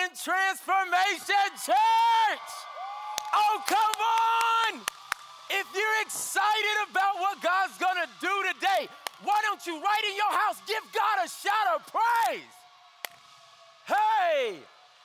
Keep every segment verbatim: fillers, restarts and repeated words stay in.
morning, Transformation Church. Oh, come on. If you're excited about what God's going to do today, why don't you right in your house give God a shout of praise? Hey.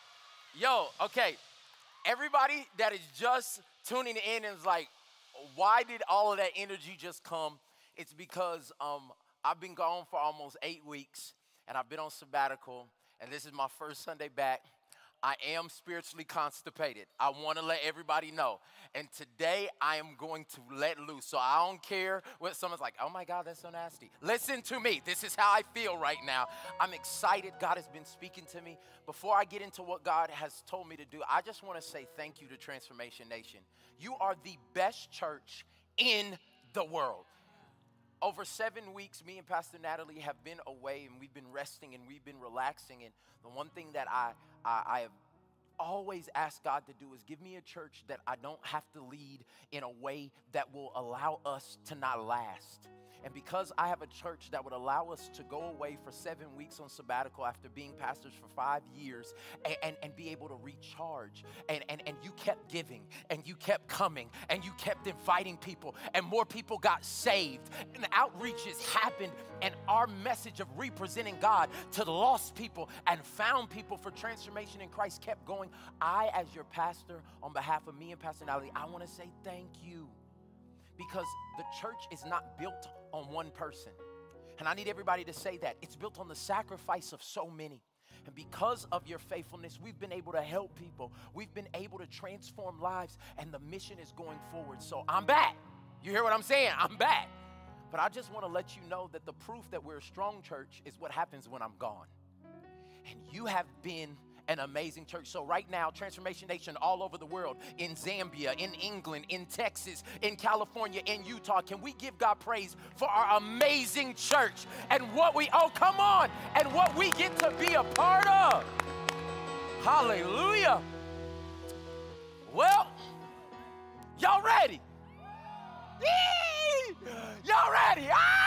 Yo, okay. Everybody that is just tuning in and is like, why did all of that energy just come? It's because um, I've been gone for almost eight weeks, and I've been on sabbatical, and this is my first Sunday back. I am spiritually constipated. I want to let everybody know. And today I am going to let loose. So I don't care what someone's like, oh my God, that's so nasty. Listen to me. This is how I feel right now. I'm excited. God has been speaking to me. Before I get into what God has told me to do, I just want to say thank you to Transformation Nation. You are the best church in the world. Over seven weeks, me and Pastor Natalie have been away, and we've been resting and we've been relaxing. And the one thing that I, I, I have always asked God to do is give me a church that I don't have to lead in a way that will allow us to not last. And because I have a church that would allow us to go away for seven weeks on sabbatical after being pastors for five years and, and, and be able to recharge, and, and, and you kept giving, and you kept coming, and you kept inviting people, and more people got saved, and outreaches happened, and our message of representing God to the lost people and found people for transformation in Christ kept going. I, as your pastor, on behalf of me and Pastor Natalie, I want to say thank you. Because the church is not built on one person. And I need everybody to say that. It's built on the sacrifice of so many. And because of your faithfulness, we've been able to help people. We've been able to transform lives, and the mission is going forward. So I'm back. You hear what I'm saying? I'm back. But I just want to let you know that the proof that we're a strong church is what happens when I'm gone. And you have been an amazing church. So right now, Transformation Nation all over the world, in Zambia, in England, in Texas, in California, in Utah, can we give God praise for our amazing church and what we, oh, come on, and what we get to be a part of. Hallelujah. Well, y'all ready? Yee! Y'all ready?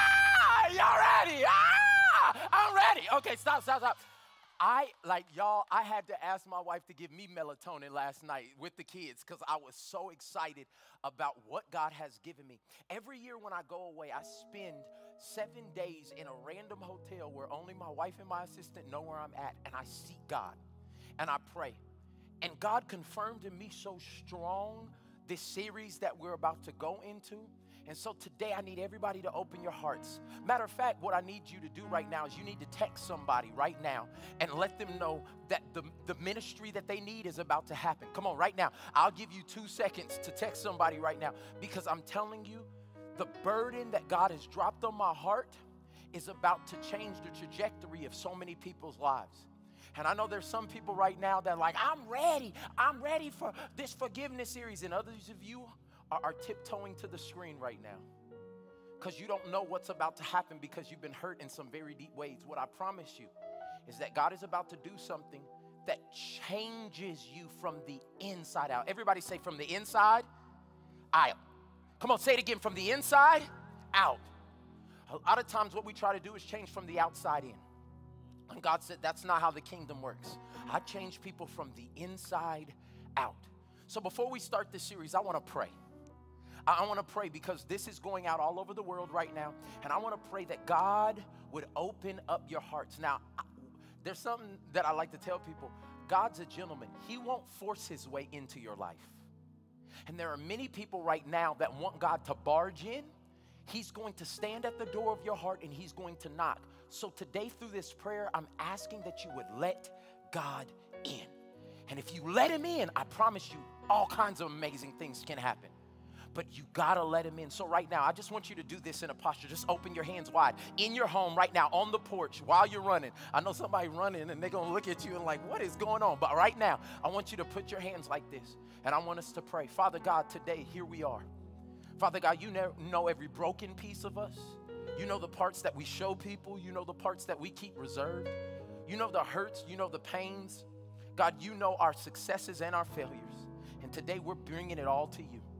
Ah! Y'all ready? Ah! I'm ready. Okay, stop, stop, stop. I, like y'all, I had to ask my wife to give me melatonin last night with the kids because I was so excited about what God has given me. Every year when I go away, I spend seven days in a random hotel where only my wife and my assistant know where I'm at, and I seek God, and I pray. And God confirmed in me so strong this series that we're about to go into. And so today I need everybody to open your hearts. Matter of fact, what I need you to do right now is you need to text somebody right now and let them know that the, the ministry that they need is about to happen. Come on, right now. I'll give you two seconds to text somebody right now, because I'm telling you, the burden that God has dropped on my heart is about to change the trajectory of so many people's lives. And I know there's some people right now that are like, I'm ready. I'm ready for this forgiveness series. And others of you are, are tiptoeing to the screen right now because you don't know what's about to happen because you've been hurt in some very deep ways. What I promise you is that God is about to do something that changes you from the inside out. Everybody say from the inside out. Come on, say it again, from the inside out. A lot of times what we try to do is change from the outside in. And God said, that's not how the kingdom works. I change people from the inside out. So before we start this series, I want to pray. I, I want to pray because this is going out all over the world right now. And I want to pray that God would open up your hearts. Now, I, there's something that I like to tell people. God's a gentleman. He won't force his way into your life. And there are many people right now that want God to barge in. He's going to stand at the door of your heart and he's going to knock. So today through this prayer, I'm asking that you would let God in. And if you let him in, I promise you all kinds of amazing things can happen. But you gotta let him in. So right now, I just want you to do this in a posture. Just open your hands wide. In your home right now, on the porch, while you're running. I know somebody running and they're gonna look at you and like, what is going on? But right now, I want you to put your hands like this. And I want us to pray. Father God, today, here we are. Father God, you know every broken piece of us. You know the parts that we show people. You know the parts that we keep reserved. You know the hurts. You know the pains. God, you know our successes and our failures. And today we're bringing it all to you.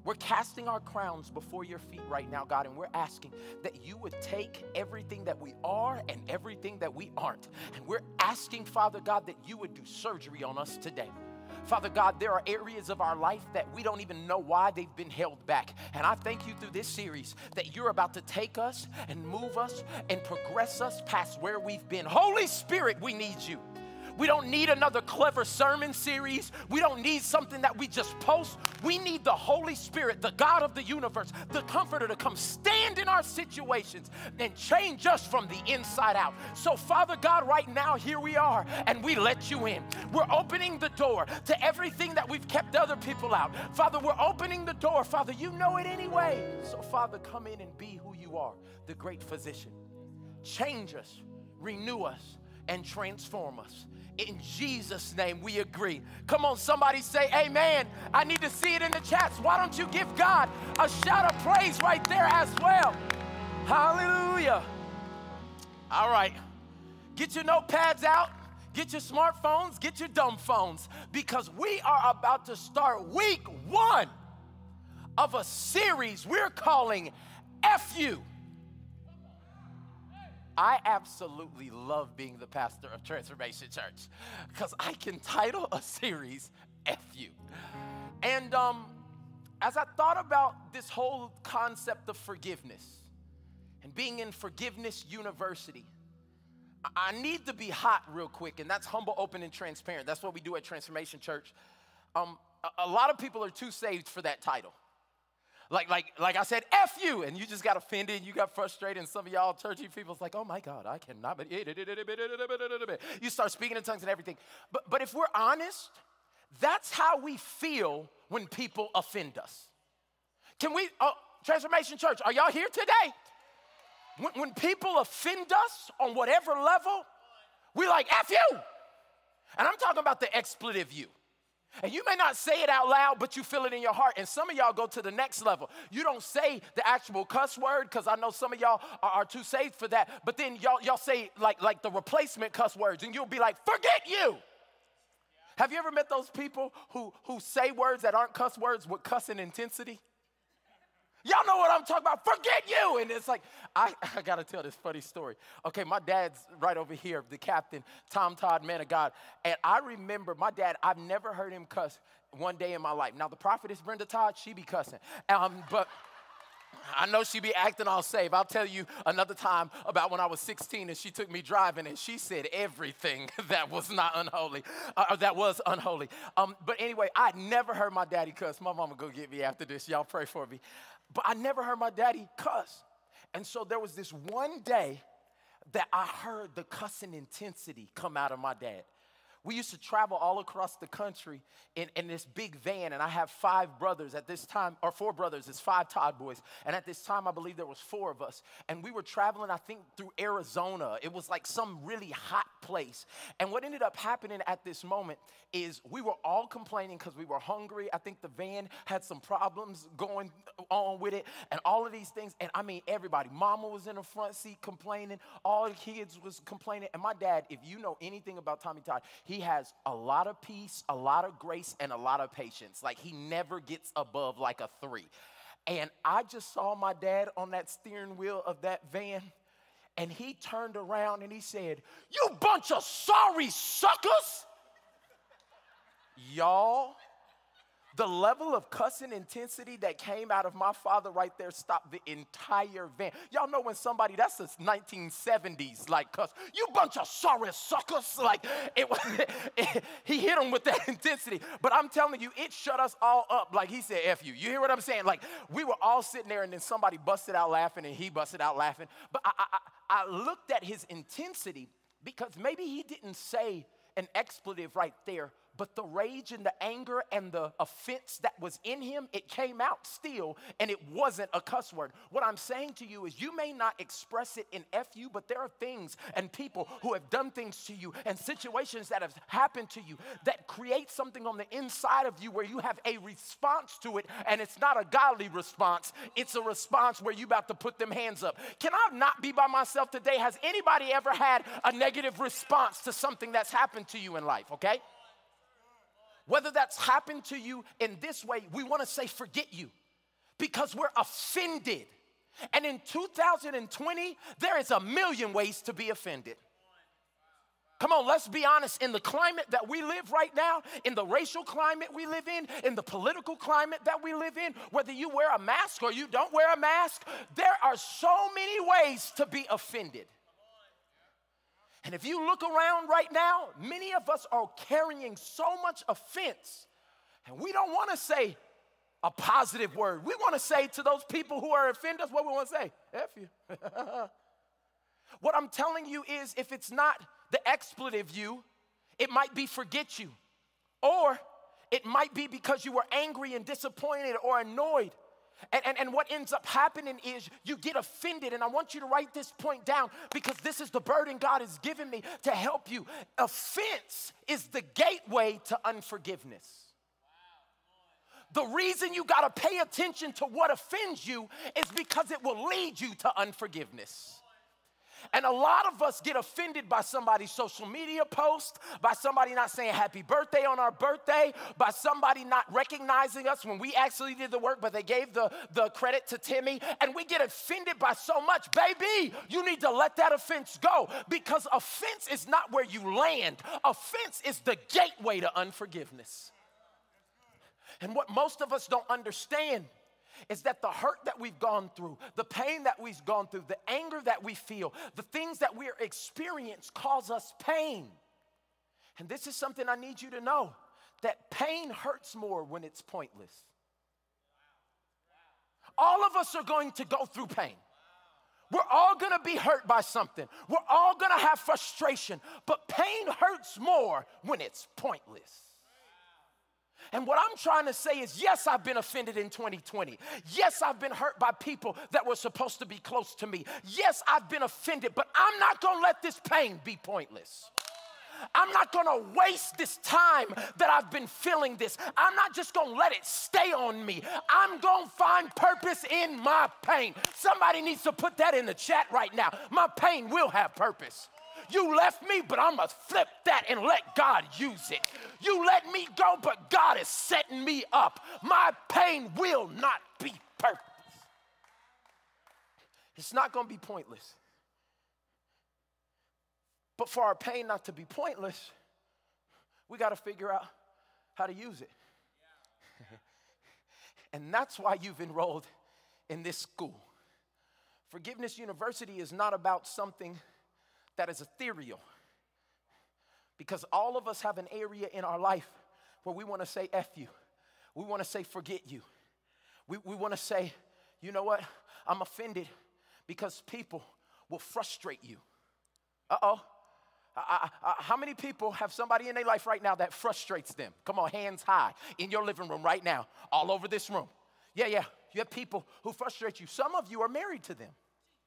We're casting our crowns before your feet right now, God, and we're asking that you would take everything that we are and everything that we aren't. And we're asking, Father God, that you would do surgery on us today. Father God, there are areas of our life that we don't even know why they've been held back. And I thank you through this series that you're about to take us and move us and progress us past where we've been. Holy Spirit, we need you. We don't need another clever sermon series. We don't need something that we just post. We need the Holy Spirit, the God of the universe, the Comforter, to come stand in our situations and change us from the inside out. So, Father God, right now, here we are, and we let you in. We're opening the door to everything that we've kept other people out. Father, we're opening the door. Father, you know it anyway. So, Father, come in and be who you are, the great physician. Change us, renew us, and transform us. In Jesus' name, we agree. Come on, somebody say amen. I need to see it in the chats. Why don't you give God a shout of praise right there as well? Hallelujah. All right. Get your notepads out. Get your smartphones. Get your dumb phones. Because we are about to start week one of a series we're calling F U. I absolutely love being the pastor of Transformation Church because I can title a series F U. And um, as I thought about this whole concept of forgiveness and being in Forgiveness University, I need to be hot real quick, and that's humble, open, and transparent. That's what we do at Transformation Church. Um, a, a lot of people are too saved for that title. Like, like, like I said, F you, and you just got offended, you got frustrated, and some of y'all churchy people's like, oh my God, I cannot. You start speaking in tongues and everything. But, but if we're honest, that's how we feel when people offend us. Can we, oh, Transformation Church, are y'all here today? When, when people offend us on whatever level, we like, F you. And I'm talking about the expletive you. And you may not say it out loud, but you feel it in your heart. And some of y'all go to the next level. You don't say the actual cuss word, because I know some of y'all are, are too saved for that. But then y'all, y'all say like, like the replacement cuss words, and you'll be like, forget you. Have you ever met those people who, who say words that aren't cuss words with cussing intensity? Y'all know what I'm talking about. Forget you. And it's like, I, I got to tell this funny story. Okay, my dad's right over here, the captain, Tom Todd, man of God. And I remember my dad, I've never heard him cuss one day in my life. Now, the prophetess Brenda Todd, she be cussing. Um, but I know she be acting all safe. I'll tell you another time about when I was sixteen and she took me driving and she said everything that was not unholy, uh, or that was unholy. Um, but anyway, I never heard my daddy cuss. My mama go get me after this. Y'all pray for me. But I never heard my daddy cuss. And so there was this one day that I heard the cussing intensity come out of my dad. We used to travel all across the country in, in this big van, and I have five brothers at this time, or four brothers, it's five Todd boys, and at this time I believe there was four of us, and we were traveling, I think, through Arizona. It was like some really hot place, and what ended up happening at this moment is we were all complaining because we were hungry. I think the van had some problems going on with it, and all of these things, and I mean everybody. Mama was in the front seat complaining, all the kids was complaining, and my dad, if you know anything about Tommy Todd, he has a lot of peace, a lot of grace, and a lot of patience. Like, he never gets above like a three. And I just saw my dad on that steering wheel of that van, and he turned around and he said, "You bunch of sorry suckers." Y'all, the level of cussing intensity that came out of my father right there stopped the entire van. Y'all know when somebody, that's the nineteen seventies, like cuss, "You bunch of sorry suckers." Like, it was, it, he hit them with that intensity. But I'm telling you, it shut us all up. Like, he said, F you. You hear what I'm saying? Like, we were all sitting there, and then somebody busted out laughing, and he busted out laughing. But I, I, I looked at his intensity because maybe he didn't say an expletive right there, but the rage and the anger and the offense that was in him, it came out still, and it wasn't a cuss word. What I'm saying to you is you may not express it in F U, but there are things and people who have done things to you and situations that have happened to you that create something on the inside of you where you have a response to it, and it's not a godly response. It's a response where you about to put them hands up. Can I not be by myself today? Has anybody ever had a negative response to something that's happened to you in life, okay? Whether that's happened to you in this way, we want to say forget you. because we're offended. And in two thousand twenty, there is a million ways to be offended. Come on, let's be honest. In the climate that we live right now, in the racial climate we live in, in the political climate that we live in, whether you wear a mask or you don't wear a mask, there are so many ways to be offended. And if you look around right now, many of us are carrying so much offense, and we don't want to say a positive word. We want to say to those people who are offended us, what we want to say? F you. What I'm telling you is, if it's not the expletive you, it might be forget you. Or it might be because you were angry and disappointed or annoyed. And, and, and what ends up happening is you get offended. And I want you to write this point down, because this is the burden God has given me to help you. Offense is the gateway to unforgiveness. The reason you got to pay attention to what offends you is because it will lead you to unforgiveness. And a lot of us get offended by somebody's social media post, by somebody not saying happy birthday on our birthday, by somebody not recognizing us when we actually did the work, but they gave the, the credit to Timmy. And we get offended by so much. Baby, you need to let that offense go, because offense is not where you land. Offense is the gateway to unforgiveness. And what most of us don't understand is that the hurt that we've gone through, the pain that we've gone through, the anger that we feel, the things that we're experiencing cause us pain. And this is something I need you to know, that pain hurts more when it's pointless. All of us are going to go through pain. We're all going to be hurt by something. We're all going to have frustration, but pain hurts more when it's pointless. And what I'm trying to say is, yes, I've been offended in twenty twenty. Yes, I've been hurt by people that were supposed to be close to me. Yes, I've been offended, but I'm not going to let this pain be pointless. I'm not going to waste this time that I've been feeling this. I'm not just going to let it stay on me. I'm going to find purpose in my pain. Somebody needs to put that in the chat right now. My pain will have purpose. You left me, but I'm going to flip that and let God use it. You let me go, but God is setting me up. My pain will not be purpose. It's not going to be pointless. But for our pain not to be pointless, we got to figure out how to use it. And that's why you've enrolled in this school. Forgiveness University is not about something that is ethereal, because all of us have an area in our life where we want to say F you. We want to say forget you. We, we want to say, you know what? I'm offended because people will frustrate you. Uh-oh. I, I, I, how many people have somebody in their life right now that frustrates them? Come on, hands high, in your living room right now, all over this room. Yeah, yeah, you have people who frustrate you. Some of you are married to them.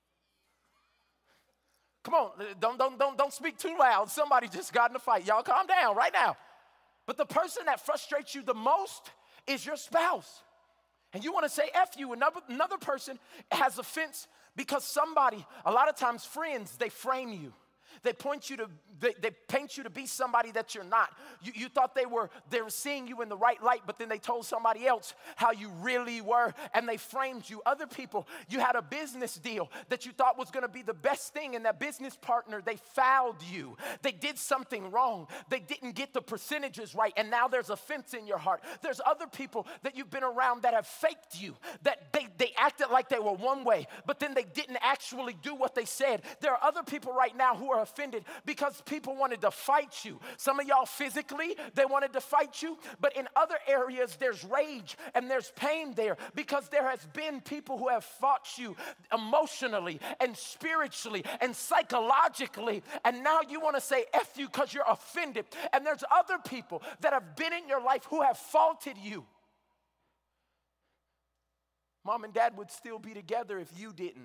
Come on, don't, don't, don't, don't speak too loud. Somebody just got in a fight. Y'all calm down right now. But the person that frustrates you the most is your spouse. And you want to say F you. Another, another person has offense because somebody, a lot of times friends, they frame you. They point you to, they, they paint you to be somebody that you're not. You, you thought they were, they were seeing you in the right light, but then they told somebody else how you really were, and they framed you. Other people, you had a business deal that you thought was going to be the best thing, and that business partner, they fouled you. They did something wrong. They didn't get the percentages right, and now there's offense in your heart. There's other people that you've been around that have faked you, that they, they acted like they were one way, but then they didn't actually do what they said. There are other people right now who are offended because people wanted to fight you. Some of y'all physically, they wanted to fight you, but in other areas, there's rage and there's pain there because there has been people who have fought you emotionally and spiritually and psychologically, and now you want to say F you because you're offended. And there's other people that have been in your life who have faulted you. Mom and dad would still be together if you didn't.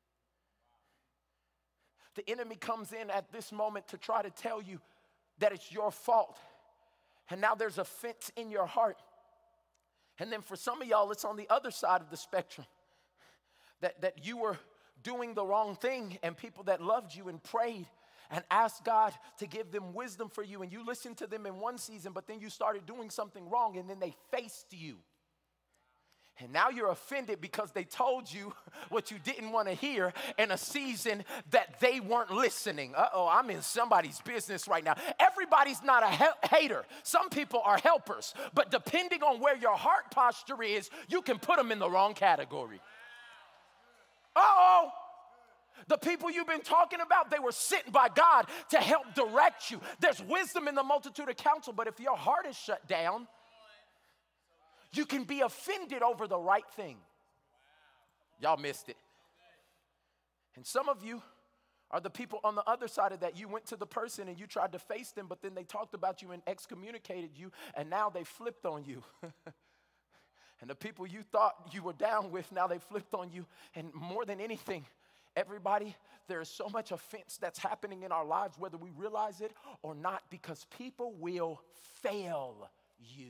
The enemy comes in at this moment to try to tell you that it's your fault. And now there's offense in your heart. And then for some of y'all, it's on the other side of the spectrum. That, that you were doing the wrong thing, and people that loved you and prayed and asked God to give them wisdom for you, and you listened to them in one season, but then you started doing something wrong, and then they faced you. And now you're offended because they told you what you didn't want to hear in a season that they weren't listening. Uh-oh, I'm in somebody's business right now. Everybody's not a he- hater. Some people are helpers. But depending on where your heart posture is, you can put them in the wrong category. Uh-oh. The people you've been talking about, they were sent by God to help direct you. There's wisdom in the multitude of counsel, but if your heart is shut down, you can be offended over the right thing. Y'all missed it. And some of you are the people on the other side of that. You went to the person and you tried to face them, but then they talked about you and excommunicated you, and now they flipped on you. And the people you thought you were down with, now they flipped on you. And more than anything, everybody, there is so much offense that's happening in our lives, whether we realize it or not, because people will fail you.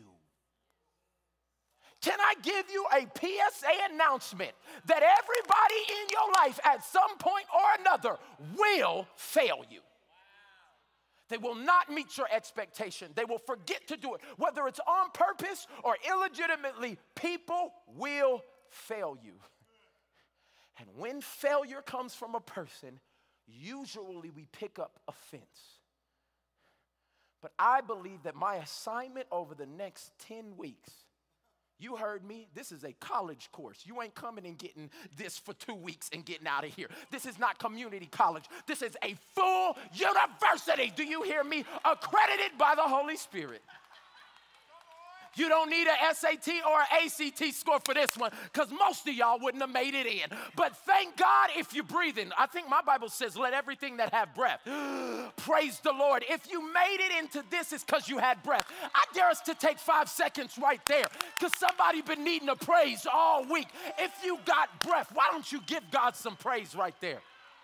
Can I give you a P S A announcement that everybody in your life at some point or another will fail you? They will not meet your expectation. They will forget to do it. Whether it's on purpose or illegitimately, people will fail you. And when failure comes from a person, usually we pick up offense. But I believe that my assignment over the next ten weeks, you heard me, this is a college course. You ain't coming and getting this for two weeks and getting out of here. This is not community college. This is a full university. Do you hear me? Accredited by the Holy Spirit. You don't need an S A T or an A C T score for this one, because most of y'all wouldn't have made it in. But thank God if you're breathing. I think my Bible says, let everything that have breath praise the Lord. If you made it into this, it's because you had breath. I dare us to take five seconds right there, because somebody been needing a praise all week. If you got breath, why don't you give God some praise right there?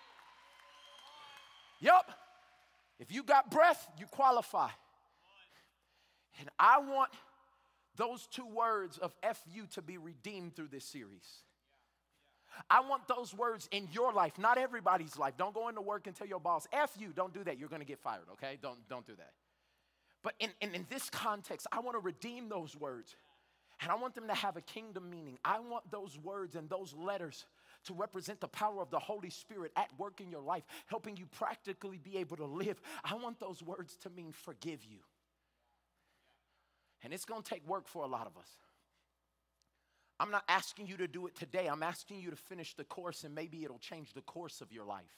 Yup. If you got breath, you qualify. And I want those two words of F U to be redeemed through this series. I want those words in your life, not everybody's life. Don't go into work and tell your boss, F you, don't do that. You're going to get fired, okay? Don't, don't do that. But in, in, in this context, I want to redeem those words. And I want them to have a kingdom meaning. I want those words and those letters to represent the power of the Holy Spirit at work in your life, helping you practically be able to live. I want those words to mean forgive you. And it's going to take work for a lot of us. I'm not asking you to do it today. I'm asking you to finish the course, and maybe it'll change the course of your life.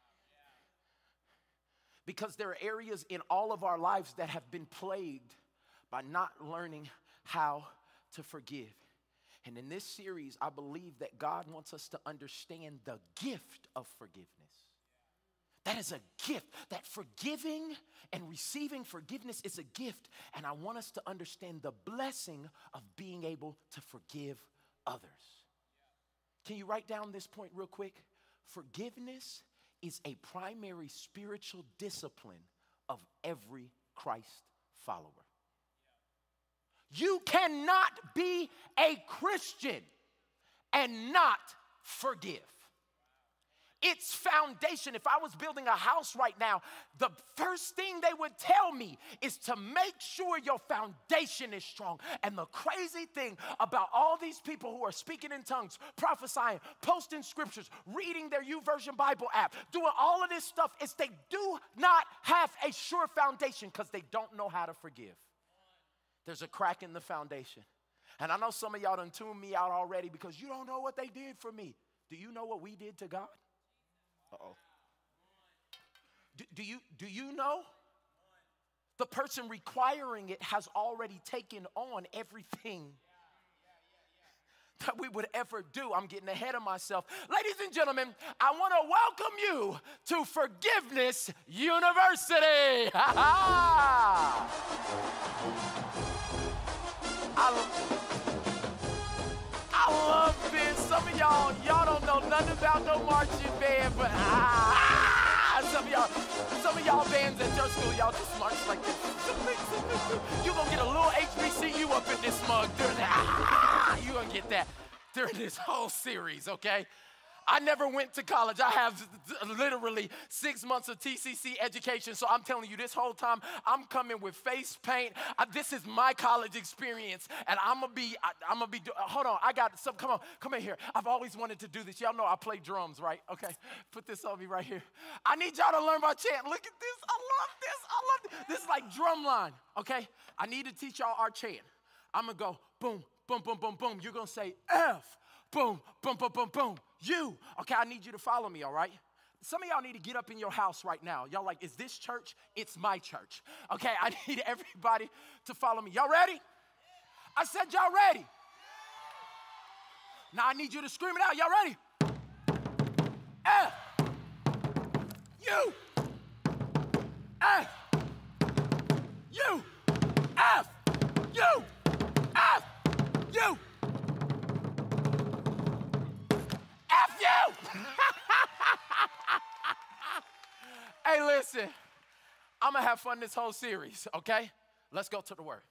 Because there are areas in all of our lives that have been plagued by not learning how to forgive. And in this series, I believe that God wants us to understand the gift of forgiveness. That is a gift. That forgiving and receiving forgiveness is a gift. And I want us to understand the blessing of being able to forgive others. Can you write down this point real quick? Forgiveness is a primary spiritual discipline of every Christ follower. You cannot be a Christian and not forgive. It's foundation. If I was building a house right now, the first thing they would tell me is to make sure your foundation is strong. And the crazy thing about all these people who are speaking in tongues, prophesying, posting scriptures, reading their YouVersion Bible app, doing all of this stuff, is they do not have a sure foundation because they don't know how to forgive. There's a crack in the foundation. And I know some of y'all done tuned me out already because you don't know what they did for me. Do you know what we did to God? Uh-oh. Do, do you, do you know? The person requiring it has already taken on everything that we would ever do. I'm getting ahead of myself. Ladies and gentlemen, I want to welcome you to Forgiveness University. I, I love this. Some of y'all, y'all don't know nothing about no marching band, but ah, some of y'all, some of y'all bands at your school, y'all just march like this. You're going to get a little H B C U up in this mug during that. Ah, you're going to get that during this whole series, okay? I never went to college. I have literally six months of T C C education. So I'm telling you, this whole time, I'm coming with face paint. I, this is my college experience. And I'm going to be, I, I'm going to be, do, hold on. I got some, come on, come in here. I've always wanted to do this. Y'all know I play drums, right? Okay, put this on me right here. I need y'all to learn my chant. Look at this. I love this. I love this. This is like drum line, okay? I need to teach y'all our chant. I'm going to go boom, boom, boom, boom, boom. You're going to say F. Boom, boom, boom, boom, boom. You. Okay, I need you to follow me, all right? Some of y'all need to get up in your house right now. Y'all like, is this church? It's my church. Okay, I need everybody to follow me. Y'all ready? I said y'all ready. Now I need you to scream it out. Y'all ready? F. You. F. You. F. You. F. You. F you! Hey, listen, I'm gonna have fun this whole series, okay? Let's go to the word.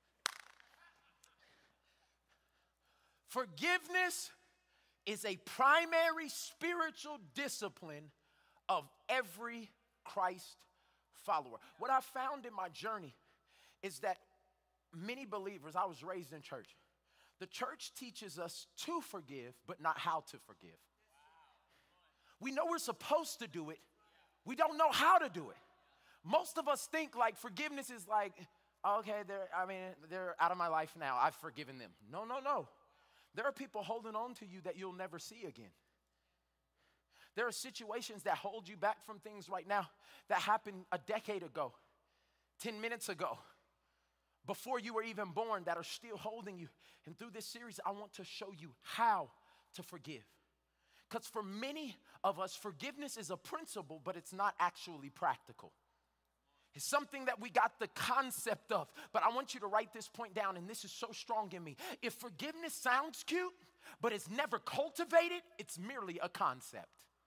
Forgiveness is a primary spiritual discipline of every Christ follower. What I found in my journey is that many believers, I was raised in church, the church teaches us to forgive, but not how to forgive. We know we're supposed to do it. We don't know how to do it. Most of us think like forgiveness is like, okay, they're, I mean, they're out of my life now. I've forgiven them. No, no, no. There are people holding on to you that you'll never see again. There are situations that hold you back from things right now that happened a decade ago, ten minutes ago, before you were even born, that are still holding you. And through this series, I want to show you how to forgive. Because for many of us, forgiveness is a principle, but it's not actually practical. It's something that we got the concept of. But I want you to write this point down, and this is so strong in me. If forgiveness sounds cute, but it's never cultivated, it's merely a concept.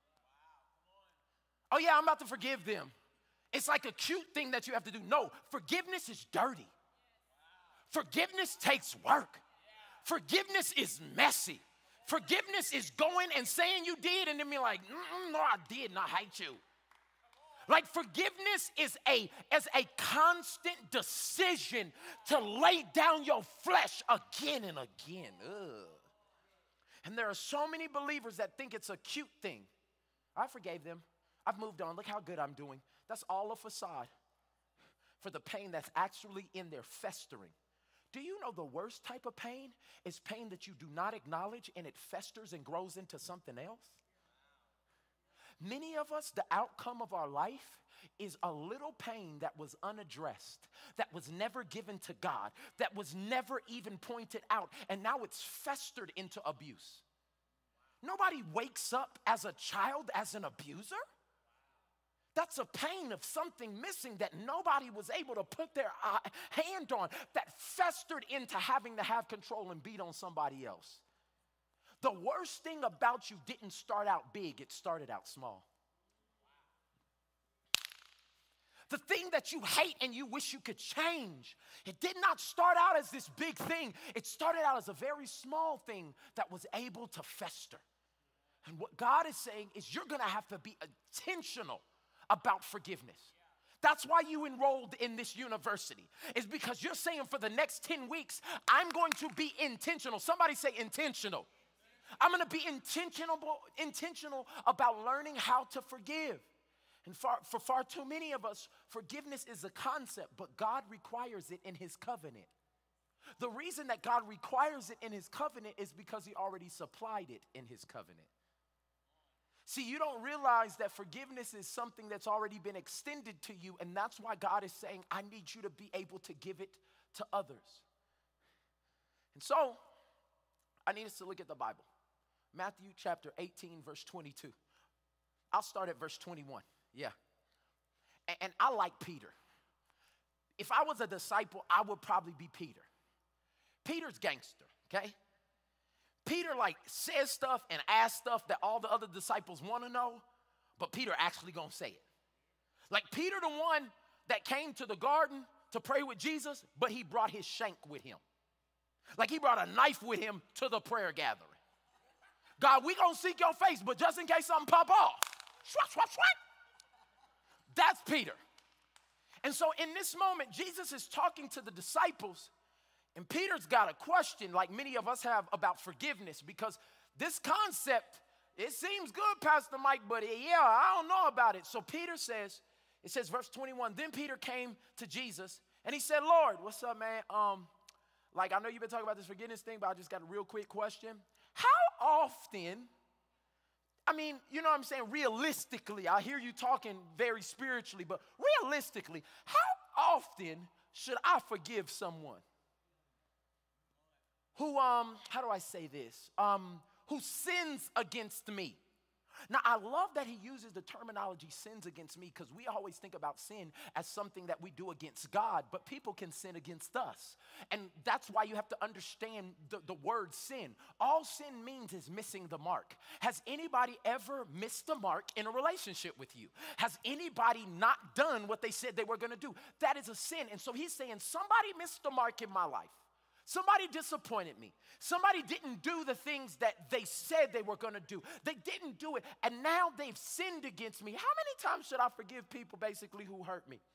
Oh yeah, I'm about to forgive them. It's like a cute thing that you have to do. No, forgiveness is dirty. Forgiveness takes work. Forgiveness is messy. Forgiveness is going and saying you did and then be like, no, I did not hate you. Like forgiveness is a, is a constant decision to lay down your flesh again and again. Ugh. And there are so many believers that think it's a cute thing. I forgave them. I've moved on. Look how good I'm doing. That's all a facade for the pain that's actually in there festering. Do you know the worst type of pain is pain that you do not acknowledge and it festers and grows into something else? Many of us, the outcome of our life is a little pain that was unaddressed, that was never given to God, that was never even pointed out, and now it's festered into abuse. Nobody wakes up as a child as an abuser. That's a pain of something missing that nobody was able to put their uh, hand on, that festered into having to have control and beat on somebody else. The worst thing about you didn't start out big, it started out small. The thing that you hate and you wish you could change, it did not start out as this big thing. It started out as a very small thing that was able to fester. And what God is saying is you're going to have to be intentional about forgiveness. That's why you enrolled in this university, is because you're saying for the next ten weeks, I'm going to be intentional. Somebody say intentional. I'm going to be intentional, intentional about learning how to forgive. And far, for far too many of us, forgiveness is a concept, but God requires it in his covenant. The reason that God requires it in his covenant is because he already supplied it in his covenant. See, you don't realize that forgiveness is something that's already been extended to you, and that's why God is saying, I need you to be able to give it to others. And so, I need us to look at the Bible. Matthew chapter eighteen, verse twenty-two. I'll start at verse twenty-one, yeah. And, and I like Peter. If I was a disciple, I would probably be Peter. Peter's gangster, okay? Peter like says stuff and asks stuff that all the other disciples want to know, but Peter actually gonna say it. Like Peter the one that came to the garden to pray with Jesus, but he brought his shank with him. Like he brought a knife with him to the prayer gathering. God, we gonna seek your face, but just in case something pop off. Swat, swat, swat. That's Peter. And so in this moment, Jesus is talking to the disciples, and Peter's got a question like many of us have about forgiveness, because this concept, it seems good, Pastor Mike, but yeah, I don't know about it. So Peter says, it says verse twenty-one, then Peter came to Jesus, and he said, Lord, what's up, man? Um, like, I know you've been talking about this forgiveness thing, but I just got a real quick question. How often, I mean, you know what I'm saying, realistically, I hear you talking very spiritually, but realistically, how often should I forgive someone who, um, how do I say this, um, who sins against me? Now, I love that he uses the terminology sins against me, because we always think about sin as something that we do against God, but people can sin against us. And that's why you have to understand the, the word sin. All sin means is missing the mark. Has anybody ever missed the mark in a relationship with you? Has anybody not done what they said they were going to do? That is a sin. And so he's saying somebody missed the mark in my life. Somebody disappointed me. Somebody didn't do the things that they said they were going to do. They didn't do it, and now they've sinned against me. How many times should I forgive people basically who hurt me?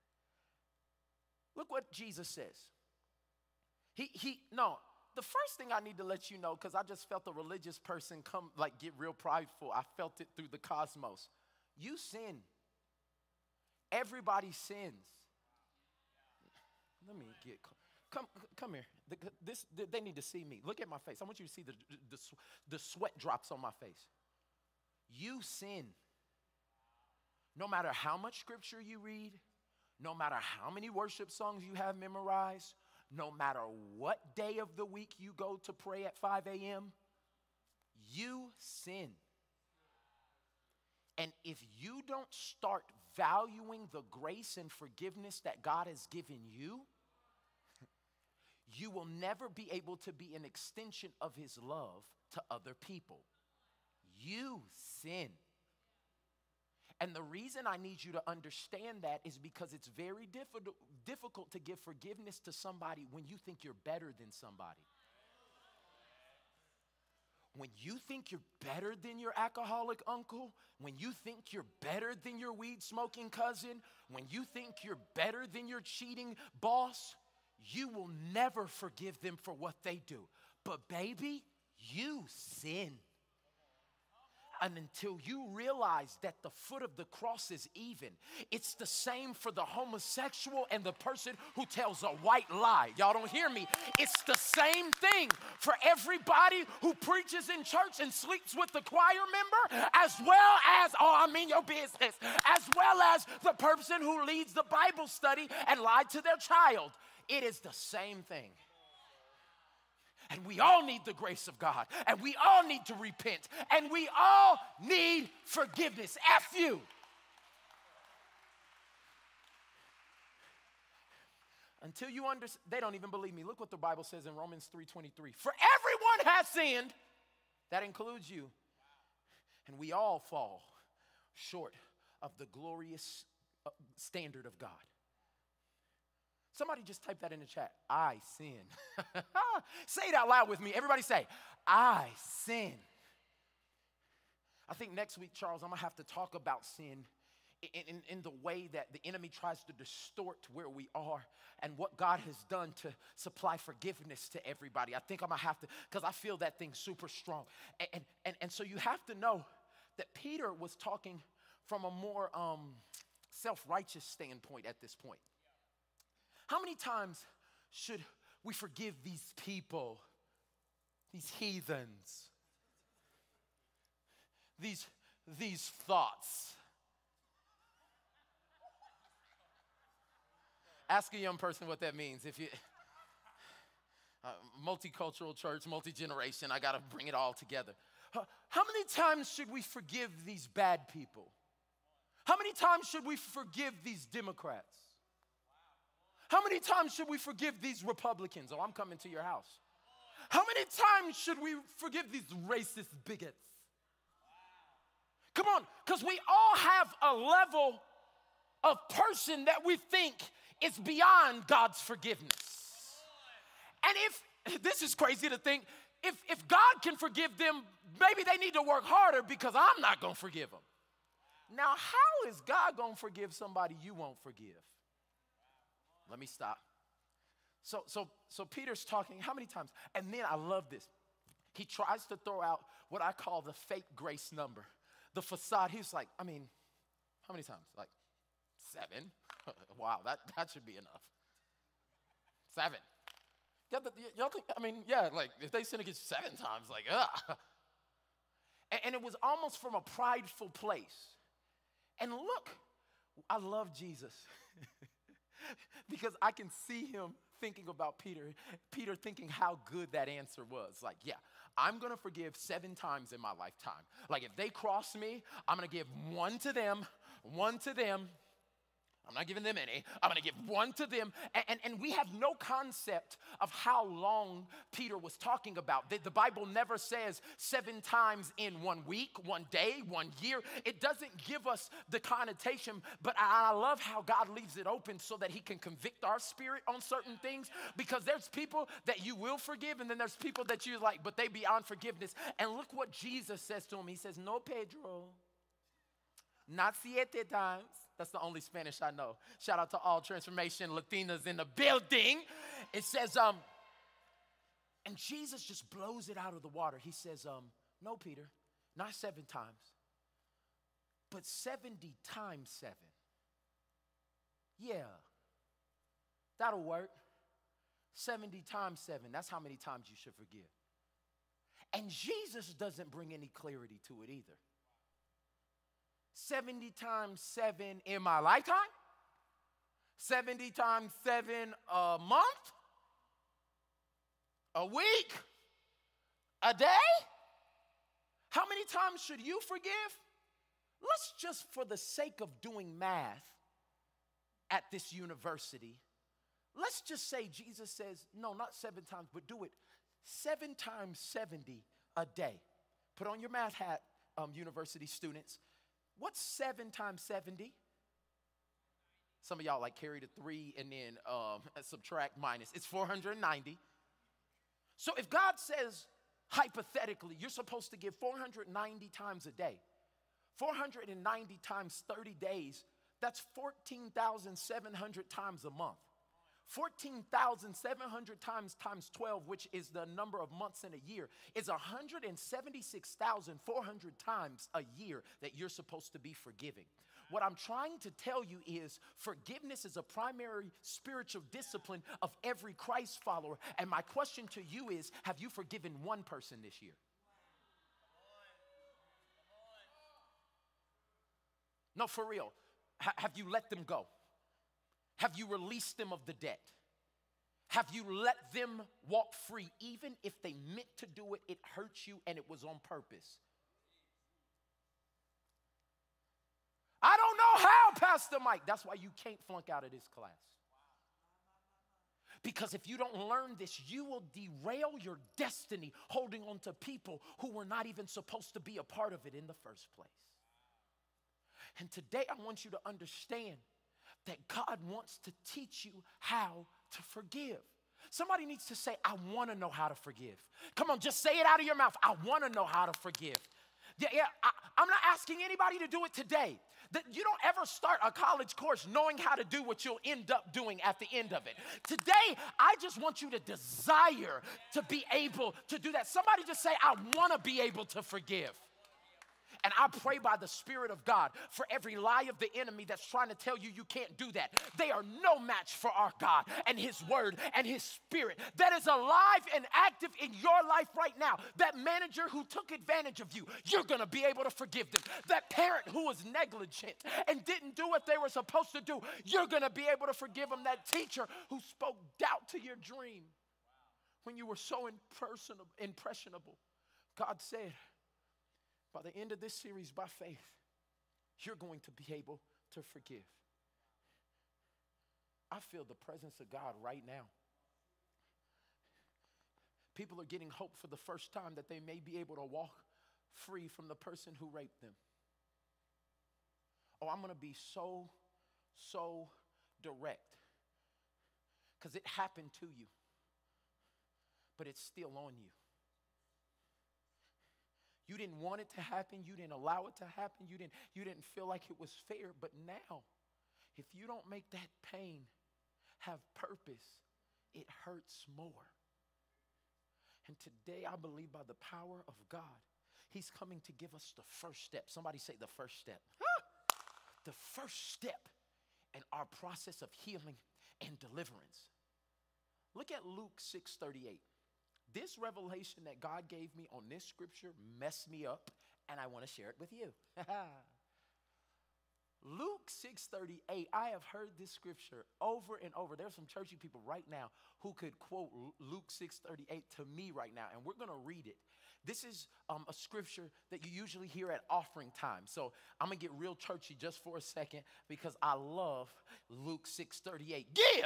Look what Jesus says. He, he, no, the first thing I need to let you know, because I just felt a religious person come, like, get real prideful. I felt it through the cosmos. You sin. Everybody sins. Let me get close. Come, come here. The, this, the, they need to see me. Look at my face. I want you to see the, the, the sweat drops on my face. You sin. No matter how much scripture you read, no matter how many worship songs you have memorized, no matter what day of the week you go to pray at five a.m., you sin. And if you don't start valuing the grace and forgiveness that God has given you, you will never be able to be an extension of his love to other people. You sin. And the reason I need you to understand that is because it's very difficult, difficult to give forgiveness to somebody when you think you're better than somebody. When you think you're better than your alcoholic uncle, when you think you're better than your weed smoking cousin, when you think you're better than your cheating boss, you will never forgive them for what they do. But baby, you sin. And until you realize that the foot of the cross is even, it's the same for the homosexual and the person who tells a white lie. Y'all don't hear me. It's the same thing for everybody who preaches in church and sleeps with the choir member, as well as, oh, I mean your business, as well as the person who leads the Bible study and lied to their child. It is the same thing. And we all need the grace of God. And we all need to repent. And we all need forgiveness. F you. Until you understand, they don't even believe me. Look what the Bible says in Romans three twenty-three. For everyone has sinned. That includes you. And we all fall short of the glorious standard of God. Somebody just type that in the chat. I sin. Say it out loud with me. Everybody say, I sin. I think next week, Charles, I'm going to have to talk about sin in, in, in the way that the enemy tries to distort where we are and what God has done to supply forgiveness to everybody. I think I'm going to have to, because I feel that thing super strong. And, and, and, and so you have to know that Peter was talking from a more um, self-righteous standpoint at this point. How many times should we forgive these people, these heathens, these, these thoughts? Ask a young person what that means. If you, uh, multicultural church, multi-generation, I got to bring it all together. How, how many times should we forgive these bad people? How many times should we forgive these Democrats? How many times should we forgive these Republicans? Oh, I'm coming to your house. How many times should we forgive these racist bigots? Come on, because we all have a level of person that we think is beyond God's forgiveness. And if, this is crazy to think, if, if God can forgive them, maybe they need to work harder because I'm not going to forgive them. Now, how is God going to forgive somebody you won't forgive? Let me stop. So, so, so Peter's talking how many times? And then I love this. He tries to throw out what I call the fake grace number, the facade. He's like, I mean, how many times? Like seven? Wow, that, that should be enough. Seven. Y'all think, I mean, yeah, like if they sin against seven times, like, ugh. And, and it was almost from a prideful place. And look, I love Jesus because I can see him thinking about Peter, Peter thinking how good that answer was. Like, yeah, I'm going to forgive seven times in my lifetime. Like, if they cross me, I'm going to give one to them, one to them. I'm not giving them any. I'm going to give one to them. And, and, and we have no concept of how long Peter was talking about. The, the Bible never says seven times in one week, one day, one year. It doesn't give us the connotation, but I, I love how God leaves it open so that he can convict our spirit on certain things, because there's people that you will forgive, and then there's people that you like, but they beyond forgiveness. And look what Jesus says to him. He says, no, Pedro, not siete times. That's the only Spanish I know. Shout out to all Transformation Latinas in the building. It says, um, and Jesus just blows it out of the water. He says, um, no, Peter, not seven times, but seventy times seven. Yeah, that'll work. seventy times seven, that's how many times you should forgive. And Jesus doesn't bring any clarity to it either. seventy times seven in my lifetime? seventy times seven a month? A week? A day? How many times should you forgive? Let's just, for the sake of doing math at this university, let's just say Jesus says, no, not seven times, but do it seven times seventy a day. Put on your math hat, um, university students. What's seven times seventy? Some of y'all like carry the three and then um, subtract minus. It's four hundred ninety. So if God says, hypothetically, you're supposed to give four hundred ninety times a day, four hundred ninety times thirty days, that's fourteen thousand seven hundred times a month. fourteen thousand seven hundred times times twelve, which is the number of months in a year, is one hundred seventy-six thousand four hundred times a year that you're supposed to be forgiving. What I'm trying to tell you is forgiveness is a primary spiritual discipline of every Christ follower. And my question to you is, have you forgiven one person this year? No, for real. H- have you let them go? Have you released them of the debt? Have you let them walk free, even if they meant to do it, it hurt you, and it was on purpose? I don't know how, Pastor Mike. That's why you can't flunk out of this class. Because if you don't learn this, you will derail your destiny holding on to people who were not even supposed to be a part of it in the first place. And today I want you to understand that God wants to teach you how to forgive. Somebody needs to say, I want to know how to forgive. Come on, just say it out of your mouth. I want to know how to forgive. Yeah, yeah, I, I'm not asking anybody to do it today. That you don't ever start a college course knowing how to do what you'll end up doing at the end of it. Today, I just want you to desire to be able to do that. Somebody just say, I want to be able to forgive. And I pray by the Spirit of God for every lie of the enemy that's trying to tell you you can't do that. They are no match for our God and His Word and His Spirit that is alive and active in your life right now. That manager who took advantage of you, you're going to be able to forgive them. That parent who was negligent and didn't do what they were supposed to do, you're going to be able to forgive them. That teacher who spoke doubt to your dream when you were so impersonable, impressionable. God said, by the end of this series, by faith, you're going to be able to forgive. I feel the presence of God right now. People are getting hope for the first time that they may be able to walk free from the person who raped them. Oh, I'm going to be so, so direct because it happened to you, but it's still on you. You didn't want it to happen. You didn't allow it to happen. You didn't, you didn't feel like it was fair. But now, if you don't make that pain have purpose, it hurts more. And today, I believe by the power of God, he's coming to give us the first step. Somebody say the first step. The first step in our process of healing and deliverance. Look at Luke six thirty-eight. This revelation that God gave me on this scripture messed me up, and I want to share it with you. Luke six thirty-eight, I have heard this scripture over and over. There's some churchy people right now who could quote Luke six thirty-eight to me right now, and we're going to read it. This is um, a scripture that you usually hear at offering time. So I'm going to get real churchy just for a second because I love Luke six thirty-eight. Give!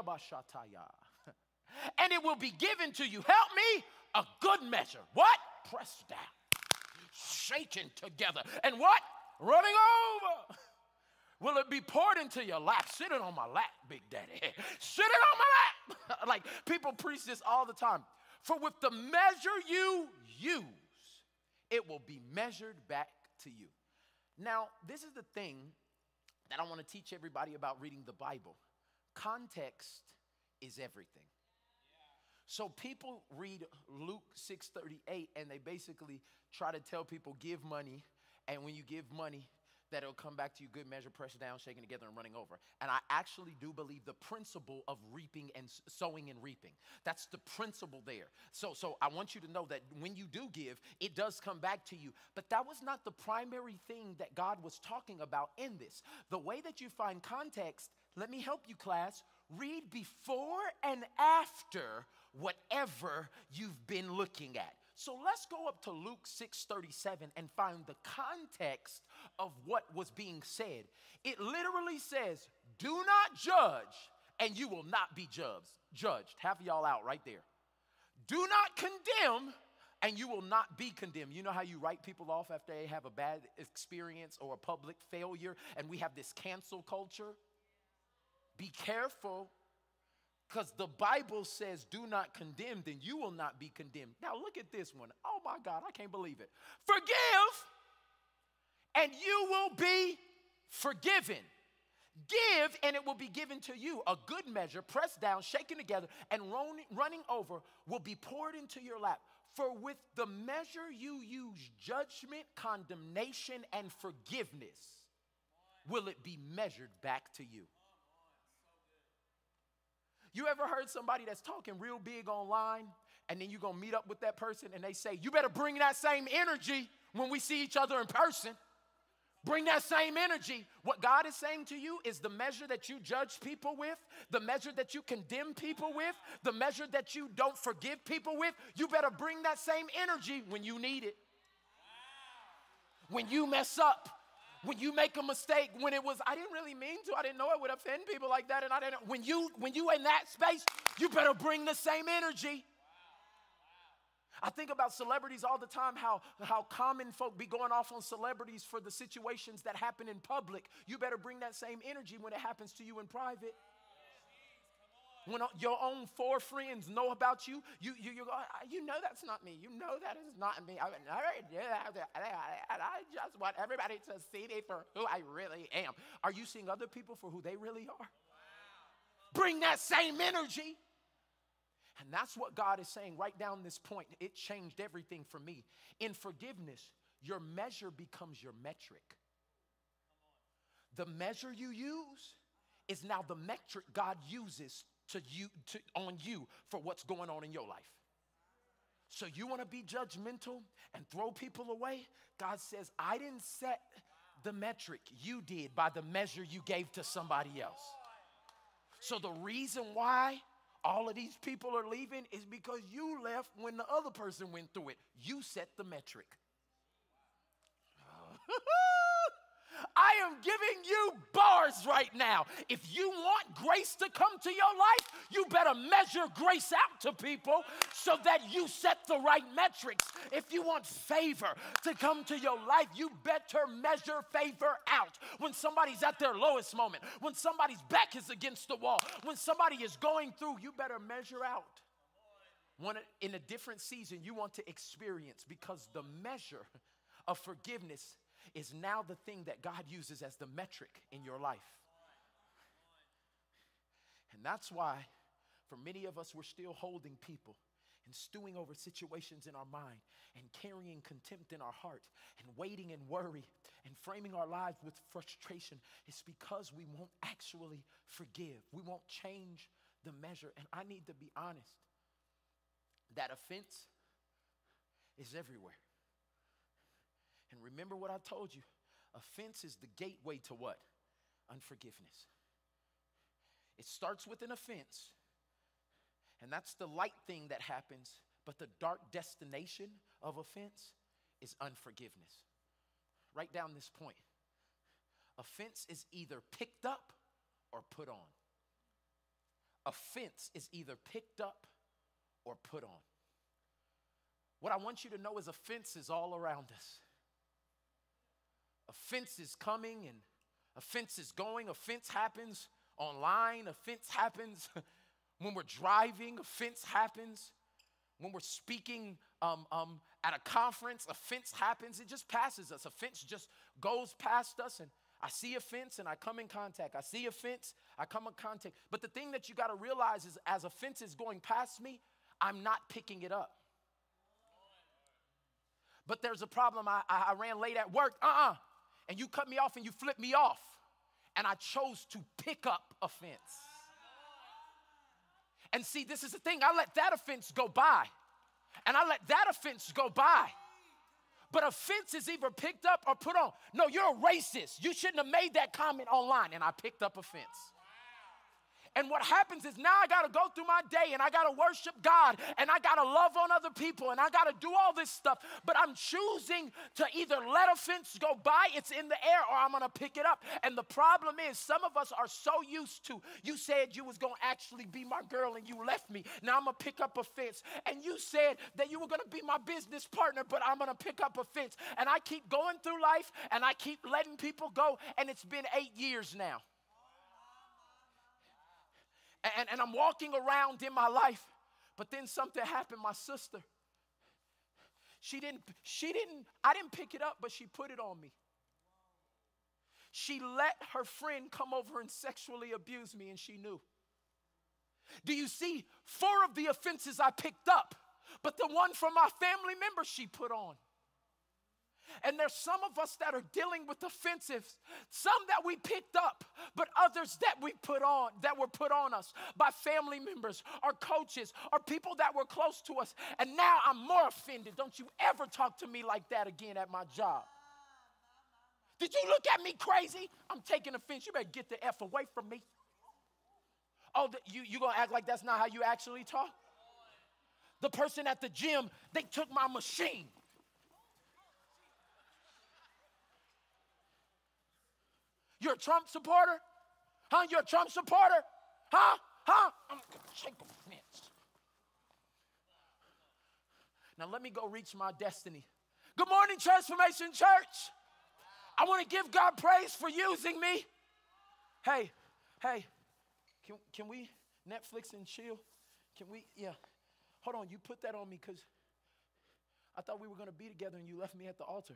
And it will be given to you. Help me? A good measure. What? Pressed down. Shaken together. And what? Running over. Will it be poured into your lap? Sit it on my lap, Big Daddy. Sit it on my lap. Like people preach this all the time. For with the measure you use, it will be measured back to you. Now, this is the thing that I want to teach everybody about reading the Bible. Context is everything. So people read Luke six thirty-eight and they basically try to tell people give money, and when you give money, that it'll come back to you good measure, pressed down, shaken together, and running over. And I actually do believe the principle of reaping and sowing and reaping. That's the principle there. So, so I want you to know that when you do give, it does come back to you. But that was not the primary thing that God was talking about in this. The way that you find context, let me help you, class. Read before and after whatever you've been looking at. So let's go up to Luke six thirty-seven and find the context of what was being said. It literally says, do not judge and you will not be judged. Judged. Half of y'all out right there. Do not condemn and you will not be condemned. You know how you write people off after they have a bad experience or a public failure, and we have this cancel culture? Be careful. Because the Bible says, do not condemn, then you will not be condemned. Now look at this one. Oh my God, I can't believe it. Forgive, and you will be forgiven. Give, and it will be given to you. A good measure, pressed down, shaken together, and running over will be poured into your lap. For with the measure you use, judgment, condemnation, and forgiveness will it be measured back to you. You ever heard somebody that's talking real big online, and then you're going to meet up with that person and they say, you better bring that same energy when we see each other in person. Bring that same energy. What God is saying to you is the measure that you judge people with, the measure that you condemn people with, the measure that you don't forgive people with, you better bring that same energy when you need it. When you mess up. When you make a mistake, when it was, I didn't really mean to, I didn't know it would offend people like that, and I didn't, when you, when you in that space, you better bring the same energy. I think about celebrities all the time, how, how common folk be going off on celebrities for the situations that happen in public. You better bring that same energy when it happens to you in private. When your own four friends know about you, you, you, you, go, you know that's not me. You know that is not me. I, I just want everybody to see me for who I really am. Are you seeing other people for who they really are? Bring that same energy. And that's what God is saying right down this point. It changed everything for me. In forgiveness, your measure becomes your metric. The measure you use is now the metric God uses to you, to, on you for what's going on in your life. So you want to be judgmental and throw people away? God says, I didn't set the metric. You did by the measure you gave to somebody else. So the reason why all of these people are leaving is because you left when the other person went through it. You set the metric. I am giving you bars right now. If you want grace to come to your life, you better measure grace out to people so that you set the right metrics. If you want favor to come to your life, you better measure favor out. When somebody's at their lowest moment, when somebody's back is against the wall, when somebody is going through, you better measure out. One, in a different season you want to experience, because the measure of forgiveness is now the thing that God uses as the metric in your life. And that's why for many of us, we're still holding people and stewing over situations in our mind and carrying contempt in our heart and waiting and worry and framing our lives with frustration. It's because we won't actually forgive. We won't change the measure. And I need to be honest, that offense is everywhere. And remember what I told you, offense is the gateway to what? Unforgiveness. It starts with an offense, and that's the light thing that happens, but the dark destination of offense is unforgiveness. Write down this point. Offense is either picked up or put on. Offense is either picked up or put on. What I want you to know is offense is all around us. Offense is coming and offense is going. Offense happens online. Offense happens when we're driving. Offense happens when we're speaking um, um, at a conference. Offense happens. It just passes us. Offense just goes past us. And I see offense and I come in contact. I see offense, I come in contact. But the thing that you got to realize is, as offense is going past me, I'm not picking it up. But there's a problem. I, I, I ran late at work. Uh-uh. And you cut me off and you flipped me off. And I chose to pick up offense. And see, this is the thing. I let that offense go by. And I let that offense go by. But offense is either picked up or put on. No, you're a racist. You shouldn't have made that comment online. And I picked up offense. And what happens is, now I got to go through my day and I got to worship God and I got to love on other people and I got to do all this stuff. But I'm choosing to either let offense go by, it's in the air, or I'm going to pick it up. And the problem is, some of us are so used to, you said you was going to actually be my girl and you left me. Now I'm going to pick up offense. And you said that you were going to be my business partner, but I'm going to pick up offense. And I keep going through life and I keep letting people go. And it's been eight years now. And, and I'm walking around in my life, but then something happened. My sister, she didn't, she didn't, I didn't pick it up, but she put it on me. She let her friend come over and sexually abuse me, and she knew. Do you see? Four of the offenses I picked up, but the one from my family member she put on. And there's some of us that are dealing with offenses, some that we picked up, but others that we put on, that were put on us by family members or coaches or people that were close to us. And now I'm more offended. Don't you ever talk to me like that again at my job. Did you look at me crazy? I'm taking offense. You better get the F away from me. Oh, the, you, you gonna act like that's not how you actually talk? The person at the gym, they took my machine. You're a Trump supporter? Huh? You're a Trump supporter? Huh? Huh? I'm gonna take offense. Now let me go reach my destiny. Good morning, Transformation Church. I want to give God praise for using me. Hey, hey, can, can we Netflix and chill? Can we, yeah. Hold on, you put that on me because I thought we were going to be together and you left me at the altar.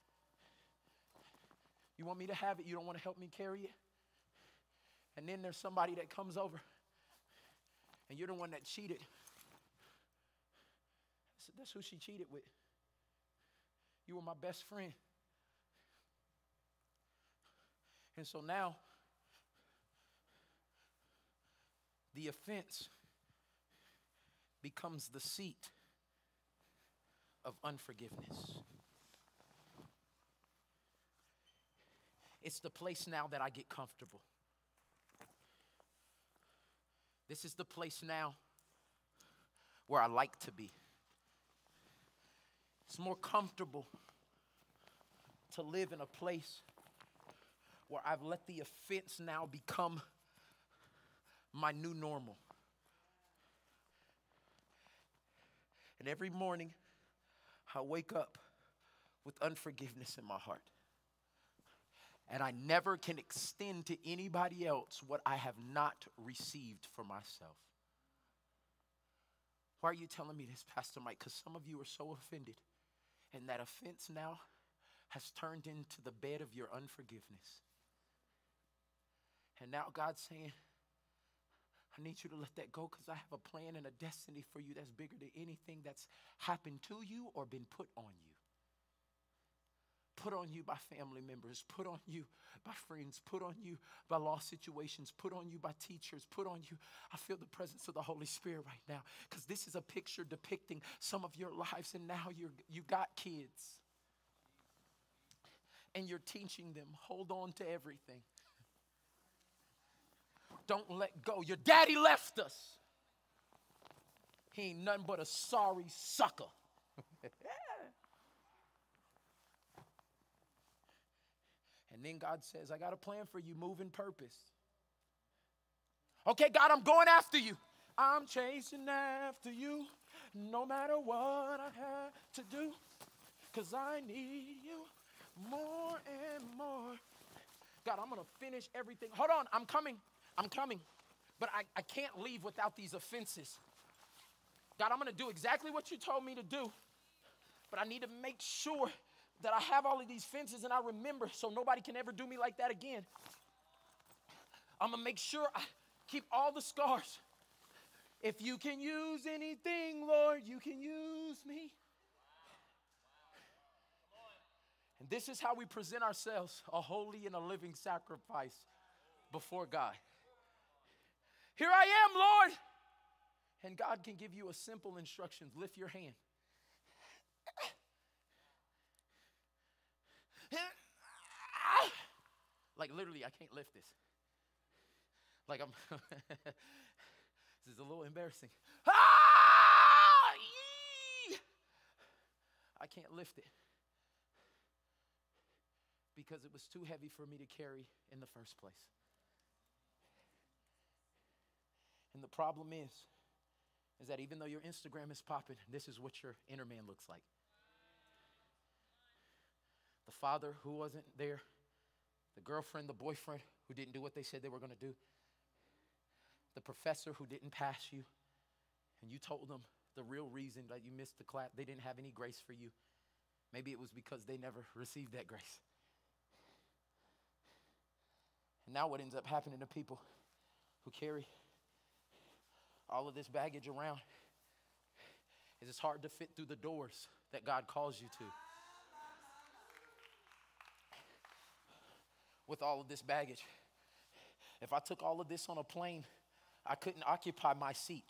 You want me to have it, you don't want to help me carry it? And then there's somebody that comes over and you're the one that cheated. That's who she cheated with. You were my best friend. And so now, the offense becomes the seat of unforgiveness. It's the place now that I get comfortable. This is the place now where I like to be. It's more comfortable to live in a place where I've let the offense now become my new normal. And every morning, I wake up with unforgiveness in my heart. And I never can extend to anybody else what I have not received for myself. Why are you telling me this, Pastor Mike? Because some of you are so offended. And that offense now has turned into the bed of your unforgiveness. And now God's saying, I need you to let that go because I have a plan and a destiny for you that's bigger than anything that's happened to you or been put on you. Put on you by family members, put on you by friends, put on you by law situations, put on you by teachers, put on you. I feel the presence of the Holy Spirit right now because this is a picture depicting some of your lives, and now you're, you got kids and you're teaching them, hold on to everything. Don't let go. Your daddy left us. He ain't nothing but a sorry sucker. And then God says, I got a plan for you. Move in purpose. Okay, God, I'm going after you. I'm chasing after you no matter what I have to do, because I need you more and more. God, I'm going to finish everything. Hold on, I'm coming. I'm coming. But I, I can't leave without these offenses. God, I'm going to do exactly what you told me to do, but I need to make sure that I have all of these fences and I remember so nobody can ever do me like that again. I'm going to make sure I keep all the scars. If you can use anything, Lord, you can use me. And this is how we present ourselves, a holy and a living sacrifice before God. Here I am, Lord. And God can give you a simple instruction. Lift your hand. Like literally, I can't lift this. Like I'm, this is a little embarrassing. Ah! Yee! I can't lift it because it was too heavy for me to carry in the first place. And the problem is, is that even though your Instagram is popping, this is what your inner man looks like. The father who wasn't there, the girlfriend, the boyfriend who didn't do what they said they were going to do, the professor who didn't pass you, and you told them the real reason that you missed the class, they didn't have any grace for you. Maybe it was because they never received that grace. And now what ends up happening to people who carry all of this baggage around is it's hard to fit through the doors that God calls you to. With all of this baggage. If I took all of this on a plane, I couldn't occupy my seat.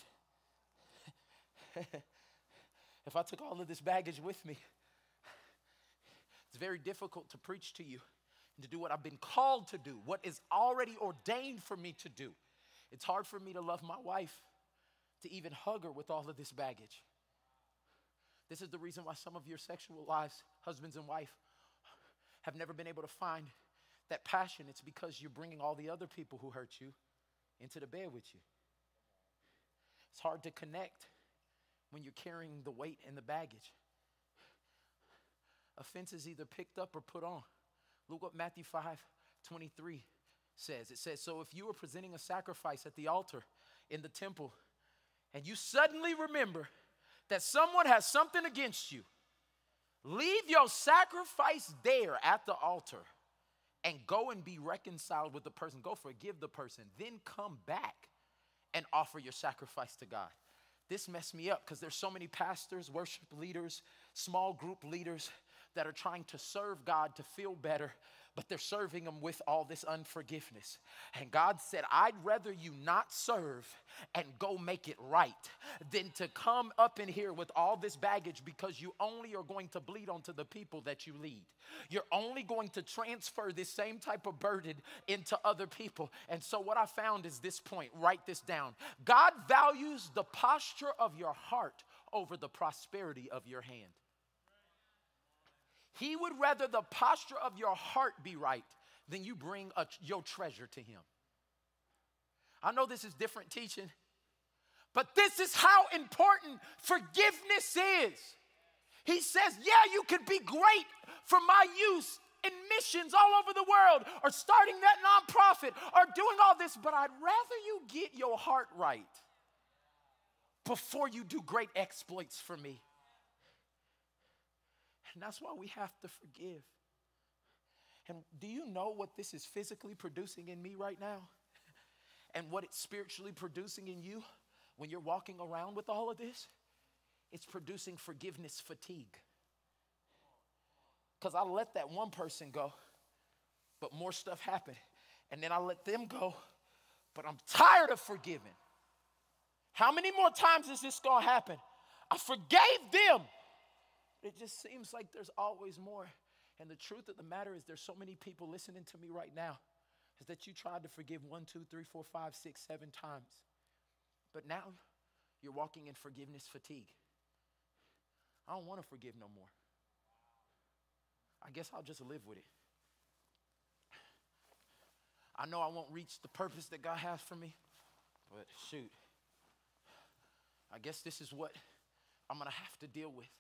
If I took all of this baggage with me, it's very difficult to preach to you and to do what I've been called to do, what is already ordained for me to do. It's hard for me to love my wife, to even hug her with all of this baggage. This is the reason why some of your sexual lives, husbands and wife, have never been able to find that passion. It's because you're bringing all the other people who hurt you into the bed with you. It's hard to connect when you're carrying the weight and the baggage. Offense is either picked up or put on. Look what Matthew five twenty-three says. It says, so if you are presenting a sacrifice at the altar in the temple, and you suddenly remember that someone has something against you, leave your sacrifice there at the altar and go and be reconciled with the person. Go forgive the person. Then come back and offer your sacrifice to God. This messed me up because there's so many pastors, worship leaders, small group leaders that are trying to serve God to feel better, but they're serving him with all this unforgiveness. And God said, I'd rather you not serve and go make it right than to come up in here with all this baggage, because you only are going to bleed onto the people that you lead. You're only going to transfer this same type of burden into other people. And so what I found is this point. Write this down. God values the posture of your heart over the prosperity of your hand. He would rather the posture of your heart be right than you bring a, your treasure to him. I know this is different teaching, but this is how important forgiveness is. He says, yeah, you could be great for my use in missions all over the world, or starting that nonprofit, or doing all this, but I'd rather you get your heart right before you do great exploits for me. And that's why we have to forgive. And do you know what this is physically producing in me right now? And what it's spiritually producing in you when you're walking around with all of this? It's producing forgiveness fatigue. Because I let that one person go, but more stuff happened. And then I let them go, but I'm tired of forgiving. How many more times is this going to happen? I forgave them. It just seems like there's always more. And the truth of the matter is there's so many people listening to me right now is that you tried to forgive one, two, three, four, five, six, seven times. But now you're walking in forgiveness fatigue. I don't want to forgive no more. I guess I'll just live with it. I know I won't reach the purpose that God has for me, but shoot, I guess this is what I'm going to have to deal with.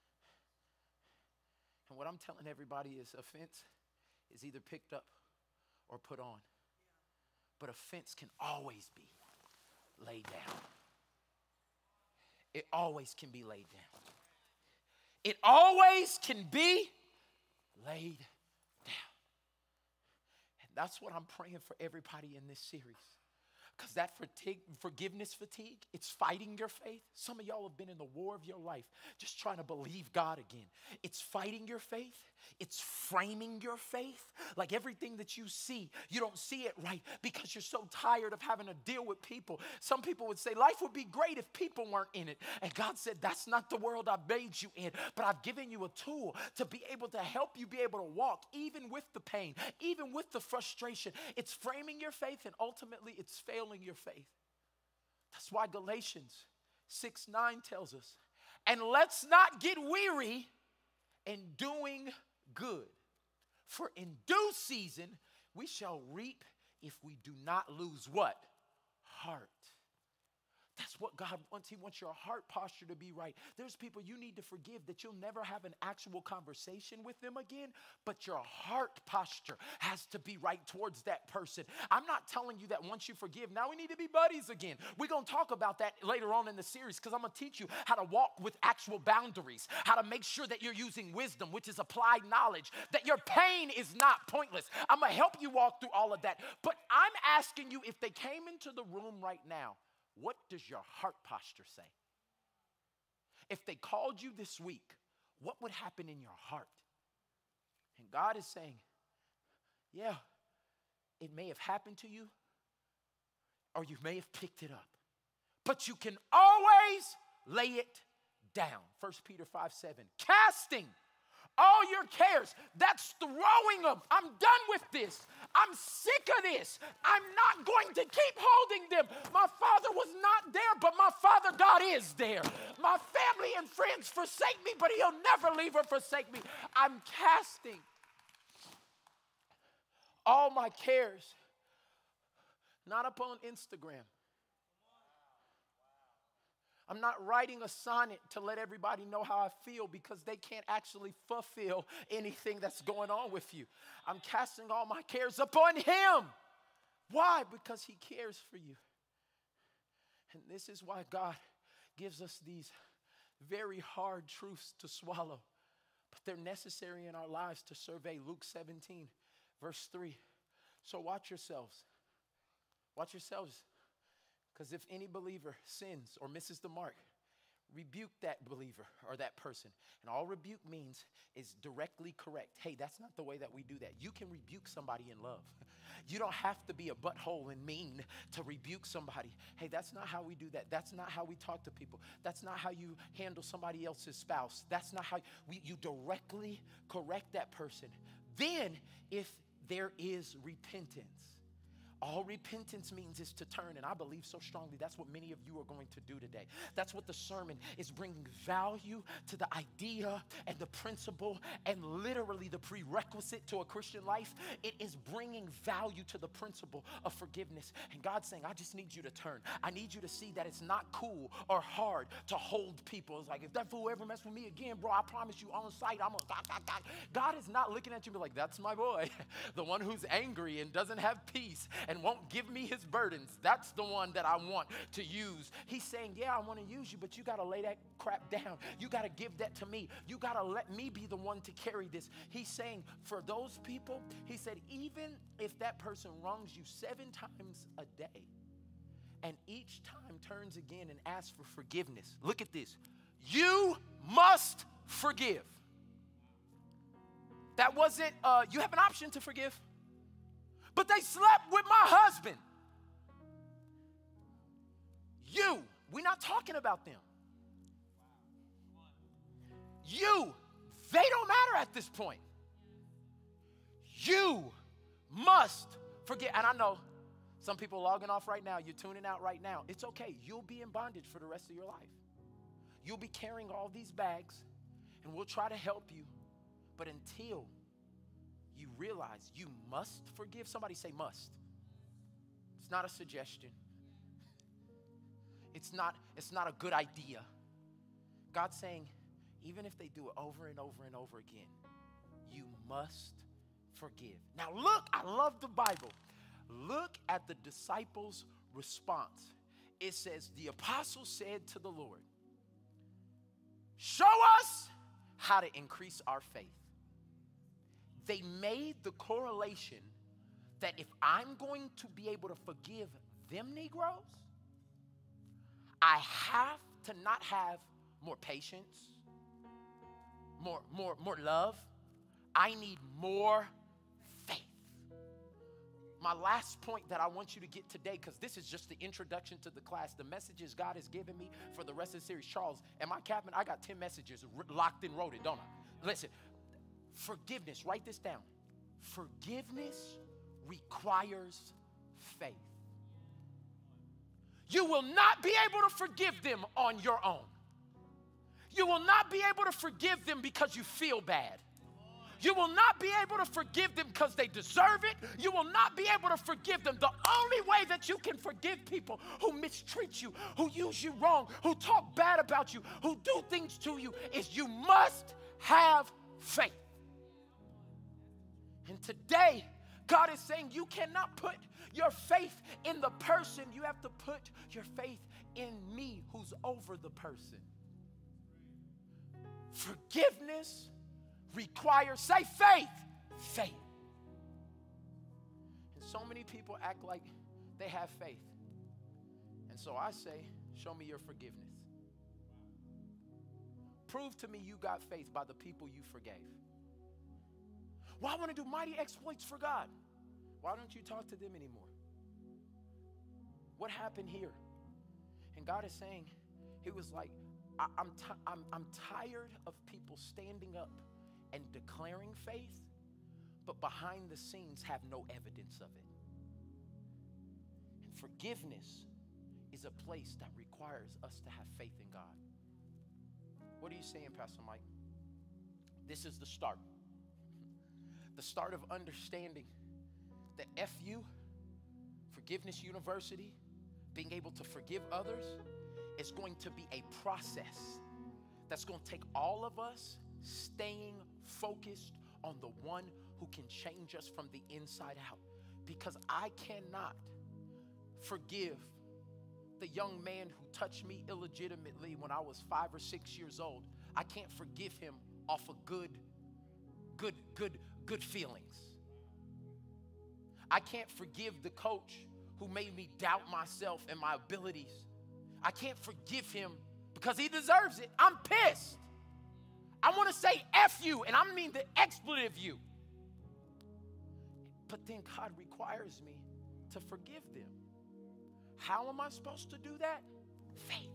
And what I'm telling everybody is offense is either picked up or put on. But offense can always be laid down. It always can be laid down. It always can be laid down. And that's what I'm praying for everybody in this series. Because that fatigue, forgiveness fatigue, it's fighting your faith. Some of y'all have been in the war of your life just trying to believe God again. It's fighting your faith. It's framing your faith. Like everything that you see, you don't see it right because you're so tired of having to deal with people. Some people would say life would be great if people weren't in it. And God said, that's not the world I made you in, but I've given you a tool to be able to help you be able to walk even with the pain, even with the frustration. It's framing your faith, and ultimately it's failing your faith. That's why Galatians six nine tells us, and let's not get weary in doing good, for in due season we shall reap if we do not lose what? Heart. That's what God wants. He wants your heart posture to be right. There's people you need to forgive that you'll never have an actual conversation with them again, but your heart posture has to be right towards that person. I'm not telling you that once you forgive, now we need to be buddies again. We're going to talk about that later on in the series because I'm going to teach you how to walk with actual boundaries, how to make sure that you're using wisdom, which is applied knowledge, that your pain is not pointless. I'm going to help you walk through all of that. But I'm asking you, if they came into the room right now, what does your heart posture say? If they called you this week, what would happen in your heart? And God is saying, yeah, it may have happened to you, or you may have picked it up, but you can always lay it down. First Peter five seven, casting all your cares, that's throwing them. I'm done with this. I'm sick of this. I'm not going to keep holding them. My father was not there, but my Father God is there. My family and friends forsake me, but he'll never leave or forsake me. I'm casting all my cares, not upon Instagram. I'm not writing a sonnet to let everybody know how I feel because they can't actually fulfill anything that's going on with you. I'm casting all my cares upon him. Why? Because he cares for you. And this is why God gives us these very hard truths to swallow, but they're necessary in our lives to survey. Luke seventeen, verse three. So watch yourselves. Watch yourselves. Because if any believer sins or misses the mark, rebuke that believer or that person. And all rebuke means is directly correct. Hey, that's not the way that we do that. You can rebuke somebody in love. You don't have to be a butthole and mean to rebuke somebody. Hey, that's not how we do that. That's not how we talk to people. That's not how you handle somebody else's spouse. That's not how we, you directly correct that person. Then, if there is repentance, all repentance means is to turn, and I believe so strongly that's what many of you are going to do today. That's what the sermon is bringing value to the idea and the principle and literally the prerequisite to a Christian life. It is bringing value to the principle of forgiveness. And God's saying, I just need you to turn. I need you to see that it's not cool or hard to hold people. It's like, if that fool ever mess with me again, bro, I promise you on sight, I'm gonna, God, God, God. God is not looking at you and be like, that's my boy, the one who's angry and doesn't have peace and won't give me his burdens. That's the one that I want to use. He's saying, yeah, I want to use you, but you got to lay that crap down. You got to give that to me. You got to let me be the one to carry this. He's saying for those people, he said, even if that person wrongs you seven times a day and each time turns again and asks for forgiveness, look at this. You must forgive. That wasn't, uh, you have an option to forgive. But they slept with my husband. You, we're not talking about them. You, they don't matter at this point. You must forget. And I know some people logging off right now, you're tuning out right now. It's okay. You'll be in bondage for the rest of your life. You'll be carrying all these bags, and we'll try to help you. But until you realize you must forgive, somebody say must. It's not a suggestion. It's not, it's not a good idea. God's saying, even if they do it over and over and over again, you must forgive. Now look, I love the Bible. Look at the disciples' response. It says, the apostle said to the Lord, show us how to increase our faith. They made the correlation that if I'm going to be able to forgive them Negroes, I have to not have more patience, more, more, more love. I need more faith. My last point that I want you to get today, because this is just the introduction to the class, the messages God has given me for the rest of the series. Charles, am I capping? I got ten messages locked and loaded, don't I? Listen, forgiveness, write this down. Forgiveness requires faith. You will not be able to forgive them on your own. You will not be able to forgive them because you feel bad. You will not be able to forgive them because they deserve it. You will not be able to forgive them. The only way that you can forgive people who mistreat you, who use you wrong, who talk bad about you, who do things to you, is you must have faith. And today, God is saying you cannot put your faith in the person. You have to put your faith in me who's over the person. Forgiveness requires, say faith, faith. And so many people act like they have faith. And so I say, show me your forgiveness. Prove to me you got faith by the people you forgave. Well, I want to do mighty exploits for God. Why don't you talk to them anymore? What happened here? And God is saying, he was like, I, I'm, t- I'm, I'm tired of people standing up and declaring faith, but behind the scenes have no evidence of it. And forgiveness is a place that requires us to have faith in God. What are you saying, Pastor Mike? This is the start. The start of understanding that F U, Forgiveness University, being able to forgive others, is going to be a process that's going to take all of us staying focused on the one who can change us from the inside out. Because I cannot forgive the young man who touched me illegitimately when I was five or six years old. I can't forgive him off of good, good, good, good feelings. I can't forgive the coach who made me doubt myself and my abilities. I can't forgive him because he deserves it. I'm pissed. I want to say F you, and I mean the expletive you. But then God requires me to forgive them. How am I supposed to do that? Faith.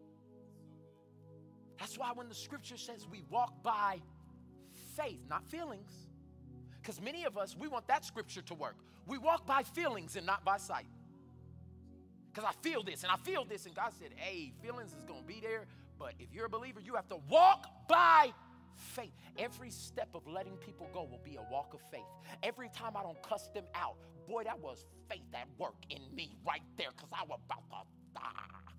That's why when the scripture says we walk by faith, not feelings, because many of us, we want that scripture to work. We walk by feelings and not by sight. Because I feel this and I feel this, and God said, hey, feelings is going to be there, but if you're a believer, you have to walk by faith. Every step of letting people go will be a walk of faith. Every time I don't cuss them out, boy, that was faith at work in me right there, because I was about to die.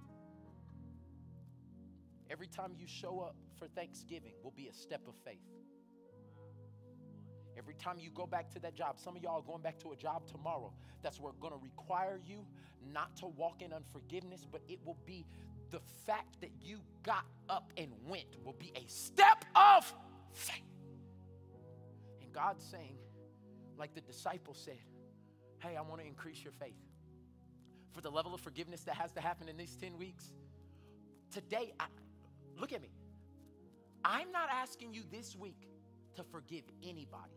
Every time you show up for Thanksgiving will be a step of faith. Every time you go back to that job, some of y'all are going back to a job tomorrow that's where going to require you not to walk in unforgiveness, but it will be the fact that you got up and went will be a step of faith. And God's saying, like the disciples said, hey, I want to increase your faith. For the level of forgiveness that has to happen in these ten weeks, today, I, look at me. I'm not asking you this week to forgive anybody.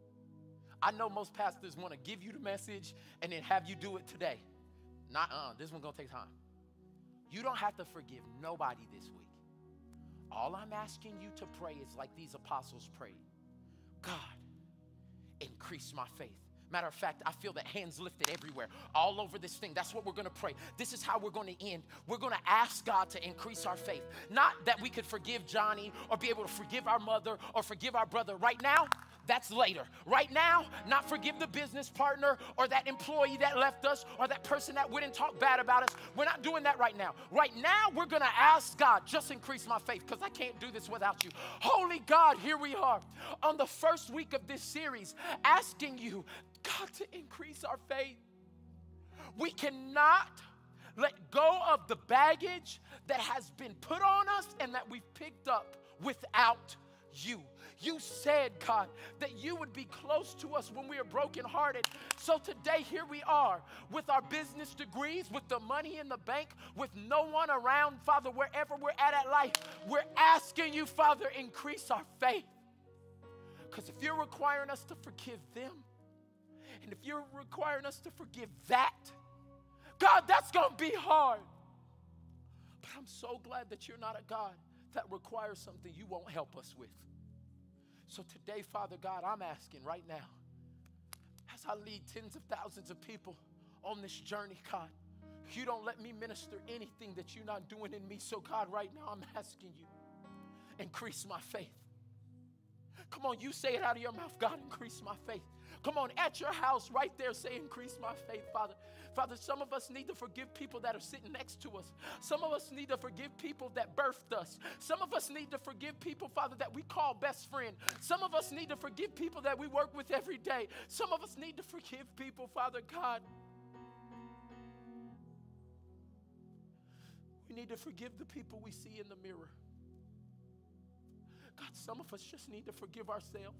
I know most pastors want to give you the message and then have you do it today. Not, uh, this one's going to take time. You don't have to forgive nobody this week. All I'm asking you to pray is like these apostles prayed. God, increase my faith. Matter of fact, I feel that hands lifted everywhere, all over this thing. That's what we're going to pray. This is how we're going to end. We're going to ask God to increase our faith. Not that we could forgive Johnny or be able to forgive our mother or forgive our brother right now. That's later. Right now, not forgive the business partner or that employee that left us or that person that wouldn't talk bad about us. We're not doing that right now. Right now, we're going to ask God, just increase my faith because I can't do this without you. Holy God, here we are on the first week of this series asking you, God, to increase our faith. We cannot let go of the baggage that has been put on us and that we've picked up without you. You said, God, that you would be close to us when we are brokenhearted. So today, here we are with our business degrees, with the money in the bank, with no one around, Father, wherever we're at at life. We're asking you, Father, increase our faith. Because if you're requiring us to forgive them, and if you're requiring us to forgive that, God, that's going to be hard. But I'm so glad that you're not a God that requires something you won't help us with. So today, Father God, I'm asking right now, as I lead tens of thousands of people on this journey, God, you don't let me minister anything that you're not doing in me. So God, right now, I'm asking you, increase my faith. Come on, you say it out of your mouth, God, increase my faith. Come on, at your house right there, say increase my faith, Father. Father, some of us need to forgive people that are sitting next to us. Some of us need to forgive people that birthed us. Some of us need to forgive people, Father, that we call best friend. Some of us need to forgive people that we work with every day. Some of us need to forgive people, Father God. We need to forgive the people we see in the mirror. God, some of us just need to forgive ourselves.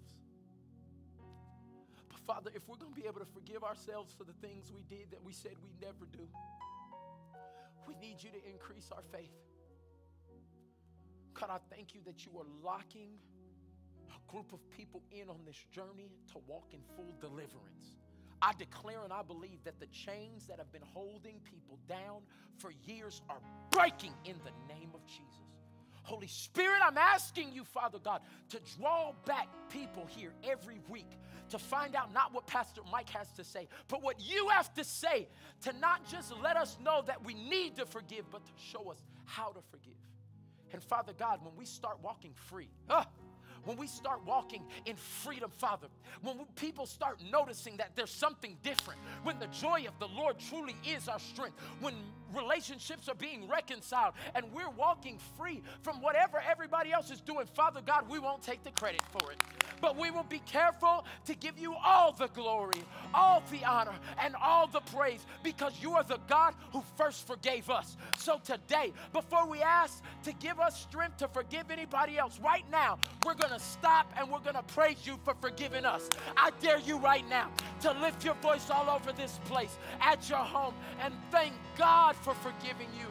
But Father, if we're going to be able to forgive ourselves for the things we did that we said we never do, we need you to increase our faith. God, I thank you that you are locking a group of people in on this journey to walk in full deliverance. I declare and I believe that the chains that have been holding people down for years are breaking in the name of Jesus. Holy Spirit, I'm asking you, Father God, to draw back people here every week to find out not what Pastor Mike has to say, but what you have to say, to not just let us know that we need to forgive, but to show us how to forgive. And Father God, when we start walking free, uh, when we start walking in freedom, Father, when we, people start noticing that there's something different, when the joy of the Lord truly is our strength, when relationships are being reconciled and we're walking free from whatever everybody else is doing, Father God, we won't take the credit for it. But we will be careful to give you all the glory, all the honor, and all the praise, because you are the God who first forgave us. So today, before we ask to give us strength to forgive anybody else, right now, we're going to stop and we're going to praise you for forgiving us. I dare you right now to lift your voice all over this place, at your home, and thank God for forgiving you.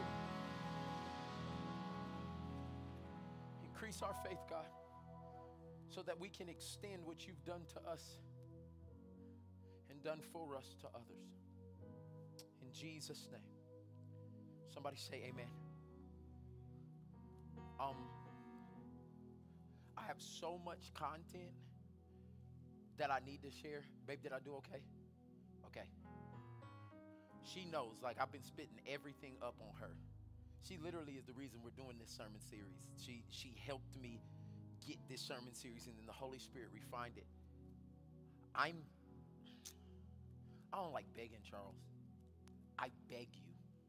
Increase our faith, God, so that we can extend what you've done to us and done for us to others. In Jesus' name. Somebody say amen. Um, I have so much content that I need to share. Babe, did I do okay? Okay. She knows, like, I've been spitting everything up on her. She literally is the reason we're doing this sermon series. She, she helped me get this sermon series, and then the Holy Spirit refined it. I'm, I don't like begging, Charles. I beg you,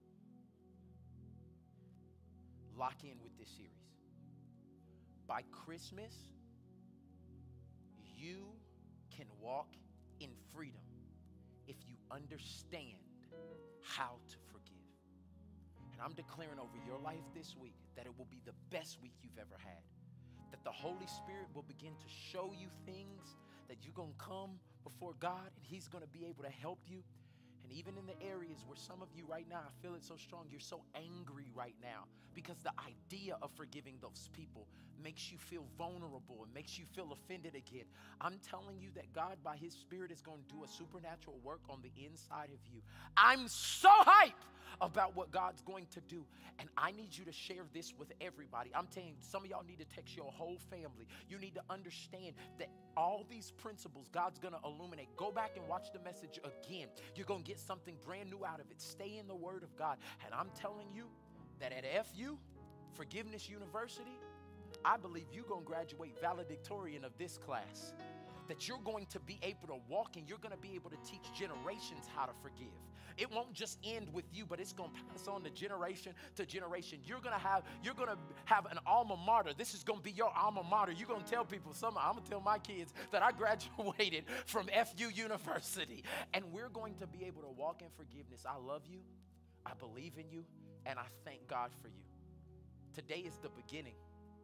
lock in with this series. By Christmas, you can walk in freedom if you understand how to forgive. And I'm declaring over your life this week that it will be the best week you've ever had. That the Holy Spirit will begin to show you things, that you're going to come before God and He's going to be able to help you. And even in the areas where some of you right now, I feel it so strong, you're so angry right now because the idea of forgiving those people makes you feel vulnerable and makes you feel offended again. I'm telling you that God, by His Spirit, is going to do a supernatural work on the inside of you. I'm so hyped about what God's going to do. And I need you to share this with everybody. I'm telling you, some of y'all need to text your whole family. You need to understand that all these principles God's going to illuminate. Go back and watch the message again. You're going to get something brand new out of it. Stay in the Word of God. And I'm telling you that at F U, Forgiveness University, I believe you're going to graduate valedictorian of this class. That you're going to be able to walk and you're going to be able to teach generations how to forgive. It won't just end with you, but it's going to pass on to generation to generation. You're going to have, you're going to have an alma mater. This is going to be your alma mater. You're going to tell people, some, I'm going to tell my kids that I graduated from F U University. And we're going to be able to walk in forgiveness. I love you. I believe in you. And I thank God for you. Today is the beginning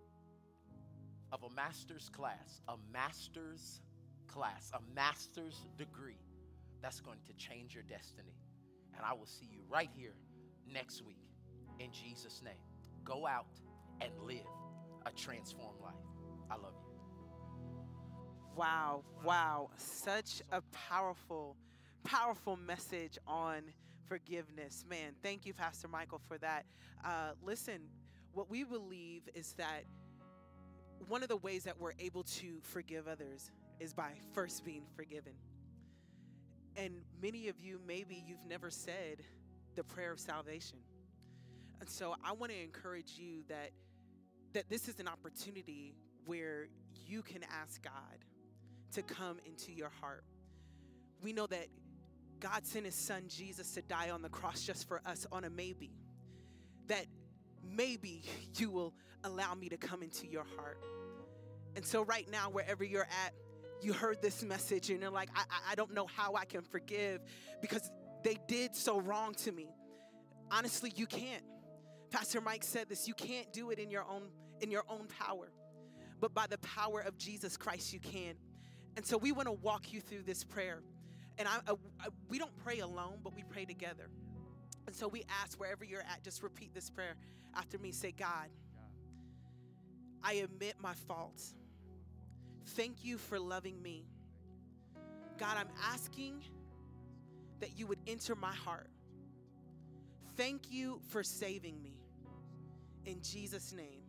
of a master's class, a master's class, a master's degree that's going to change your destiny. And I will see you right here next week in Jesus' name. Go out and live a transformed life. I love you. Wow, wow. Such a powerful, powerful message on forgiveness. Man, thank you, Pastor Michael, for that. Uh, listen, what we believe is that one of the ways that we're able to forgive others is by first being forgiven. And many of you, maybe you've never said the prayer of salvation. And so I want to encourage you that, that this is an opportunity where you can ask God to come into your heart. We know that God sent His Son Jesus to die on the cross just for us on a maybe. That maybe you will allow me to come into your heart. And so right now, wherever you're at, you heard this message and you're like, I, I don't know how I can forgive because they did so wrong to me. Honestly, you can't. Pastor Mike said this, you can't do it in your own, in your own power, but by the power of Jesus Christ, you can. And so we want to walk you through this prayer. And I, I, I, we don't pray alone, but we pray together. And so we ask wherever you're at, just repeat this prayer after me. Say, God, I admit my faults. Thank you for loving me. God, I'm asking that you would enter my heart. Thank you for saving me. In Jesus' name,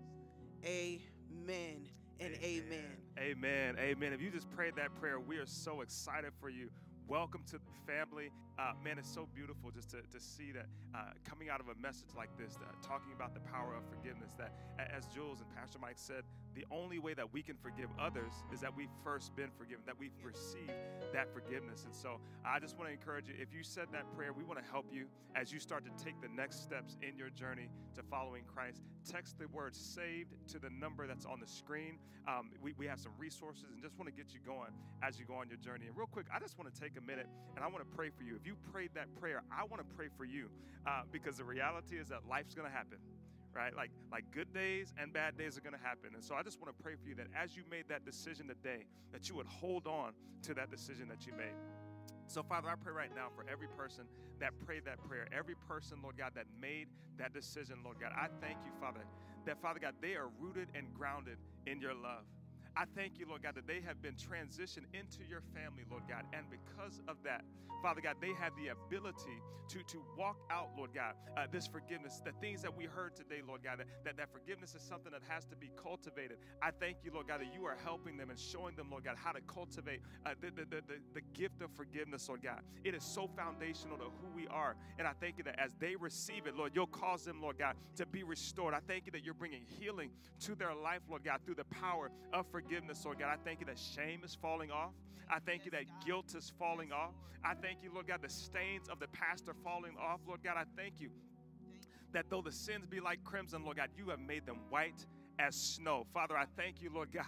amen and amen. Amen. Amen. If you just prayed that prayer, we are so excited for you. Welcome to the family. Uh, man, it's so beautiful just to, to see that uh, coming out of a message like this, uh, talking about the power of forgiveness, that as Jules and Pastor Mike said, the only way that we can forgive others is that we've first been forgiven, that we've received that forgiveness. And so I just want to encourage you, if you said that prayer, we want to help you as you start to take the next steps in your journey to following Christ. Text the word SAVED to the number that's on the screen. Um, we, we have some resources and just want to get you going as you go on your journey. And real quick, I just want to take a minute and I want to pray for you. If you prayed that prayer, I want to pray for you uh, because the reality is that life's going to happen. Right? Like, like good days and bad days are going to happen. And so I just want to pray for you that as you made that decision today, that you would hold on to that decision that you made. So, Father, I pray right now for every person that prayed that prayer, every person, Lord God, that made that decision, Lord God. I thank you, Father, that, Father God, they are rooted and grounded in your love. I thank you, Lord God, that they have been transitioned into your family, Lord God. And because of that, Father God, they have the ability to, to walk out, Lord God, uh, this forgiveness, the things that we heard today, Lord God, that, that, that forgiveness is something that has to be cultivated. I thank you, Lord God, that you are helping them and showing them, Lord God, how to cultivate uh, the, the, the, the, the gift of forgiveness, Lord God. It is so foundational to who we are. And I thank you that as they receive it, Lord, you'll cause them, Lord God, to be restored. I thank you that you're bringing healing to their life, Lord God, through the power of forgiveness. Forgiveness, Lord God. I thank you that shame is falling off. I thank you that guilt is falling off. I thank you, Lord God, the stains of the past are falling off. Lord God, I thank you that though the sins be like crimson, Lord God, you have made them white as snow. Father, I thank you, Lord God,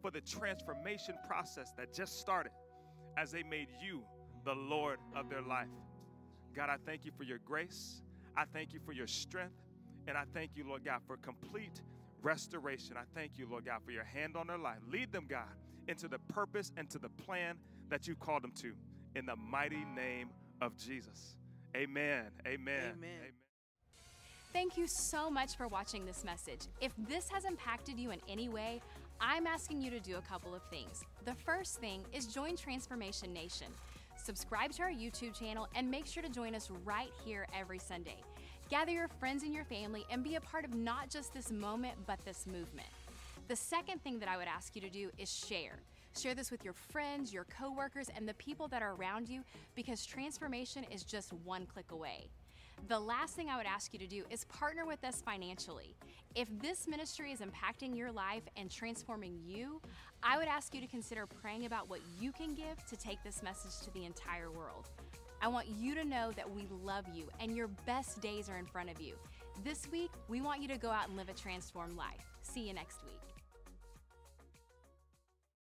for the transformation process that just started as they made you the Lord of their life. God, I thank you for your grace. I thank you for your strength. And I thank you, Lord God, for complete restoration. I thank you, Lord God, for your hand on their life. Lead them, God, into the purpose and to the plan that you called them to. In the mighty name of Jesus. Amen. Amen. Amen. Amen. Thank you so much for watching this message. If this has impacted you in any way, I'm asking you to do a couple of things. The first thing is join Transformation Nation. Subscribe to our YouTube channel and make sure to join us right here every Sunday. Gather your friends and your family and be a part of not just this moment, but this movement. The second thing that I would ask you to do is share. Share this with your friends, your coworkers, and the people that are around you, because transformation is just one click away. The last thing I would ask you to do is partner with us financially. If this ministry is impacting your life and transforming you, I would ask you to consider praying about what you can give to take this message to the entire world. I want you to know that we love you and your best days are in front of you. This week, we want you to go out and live a transformed life. See you next week.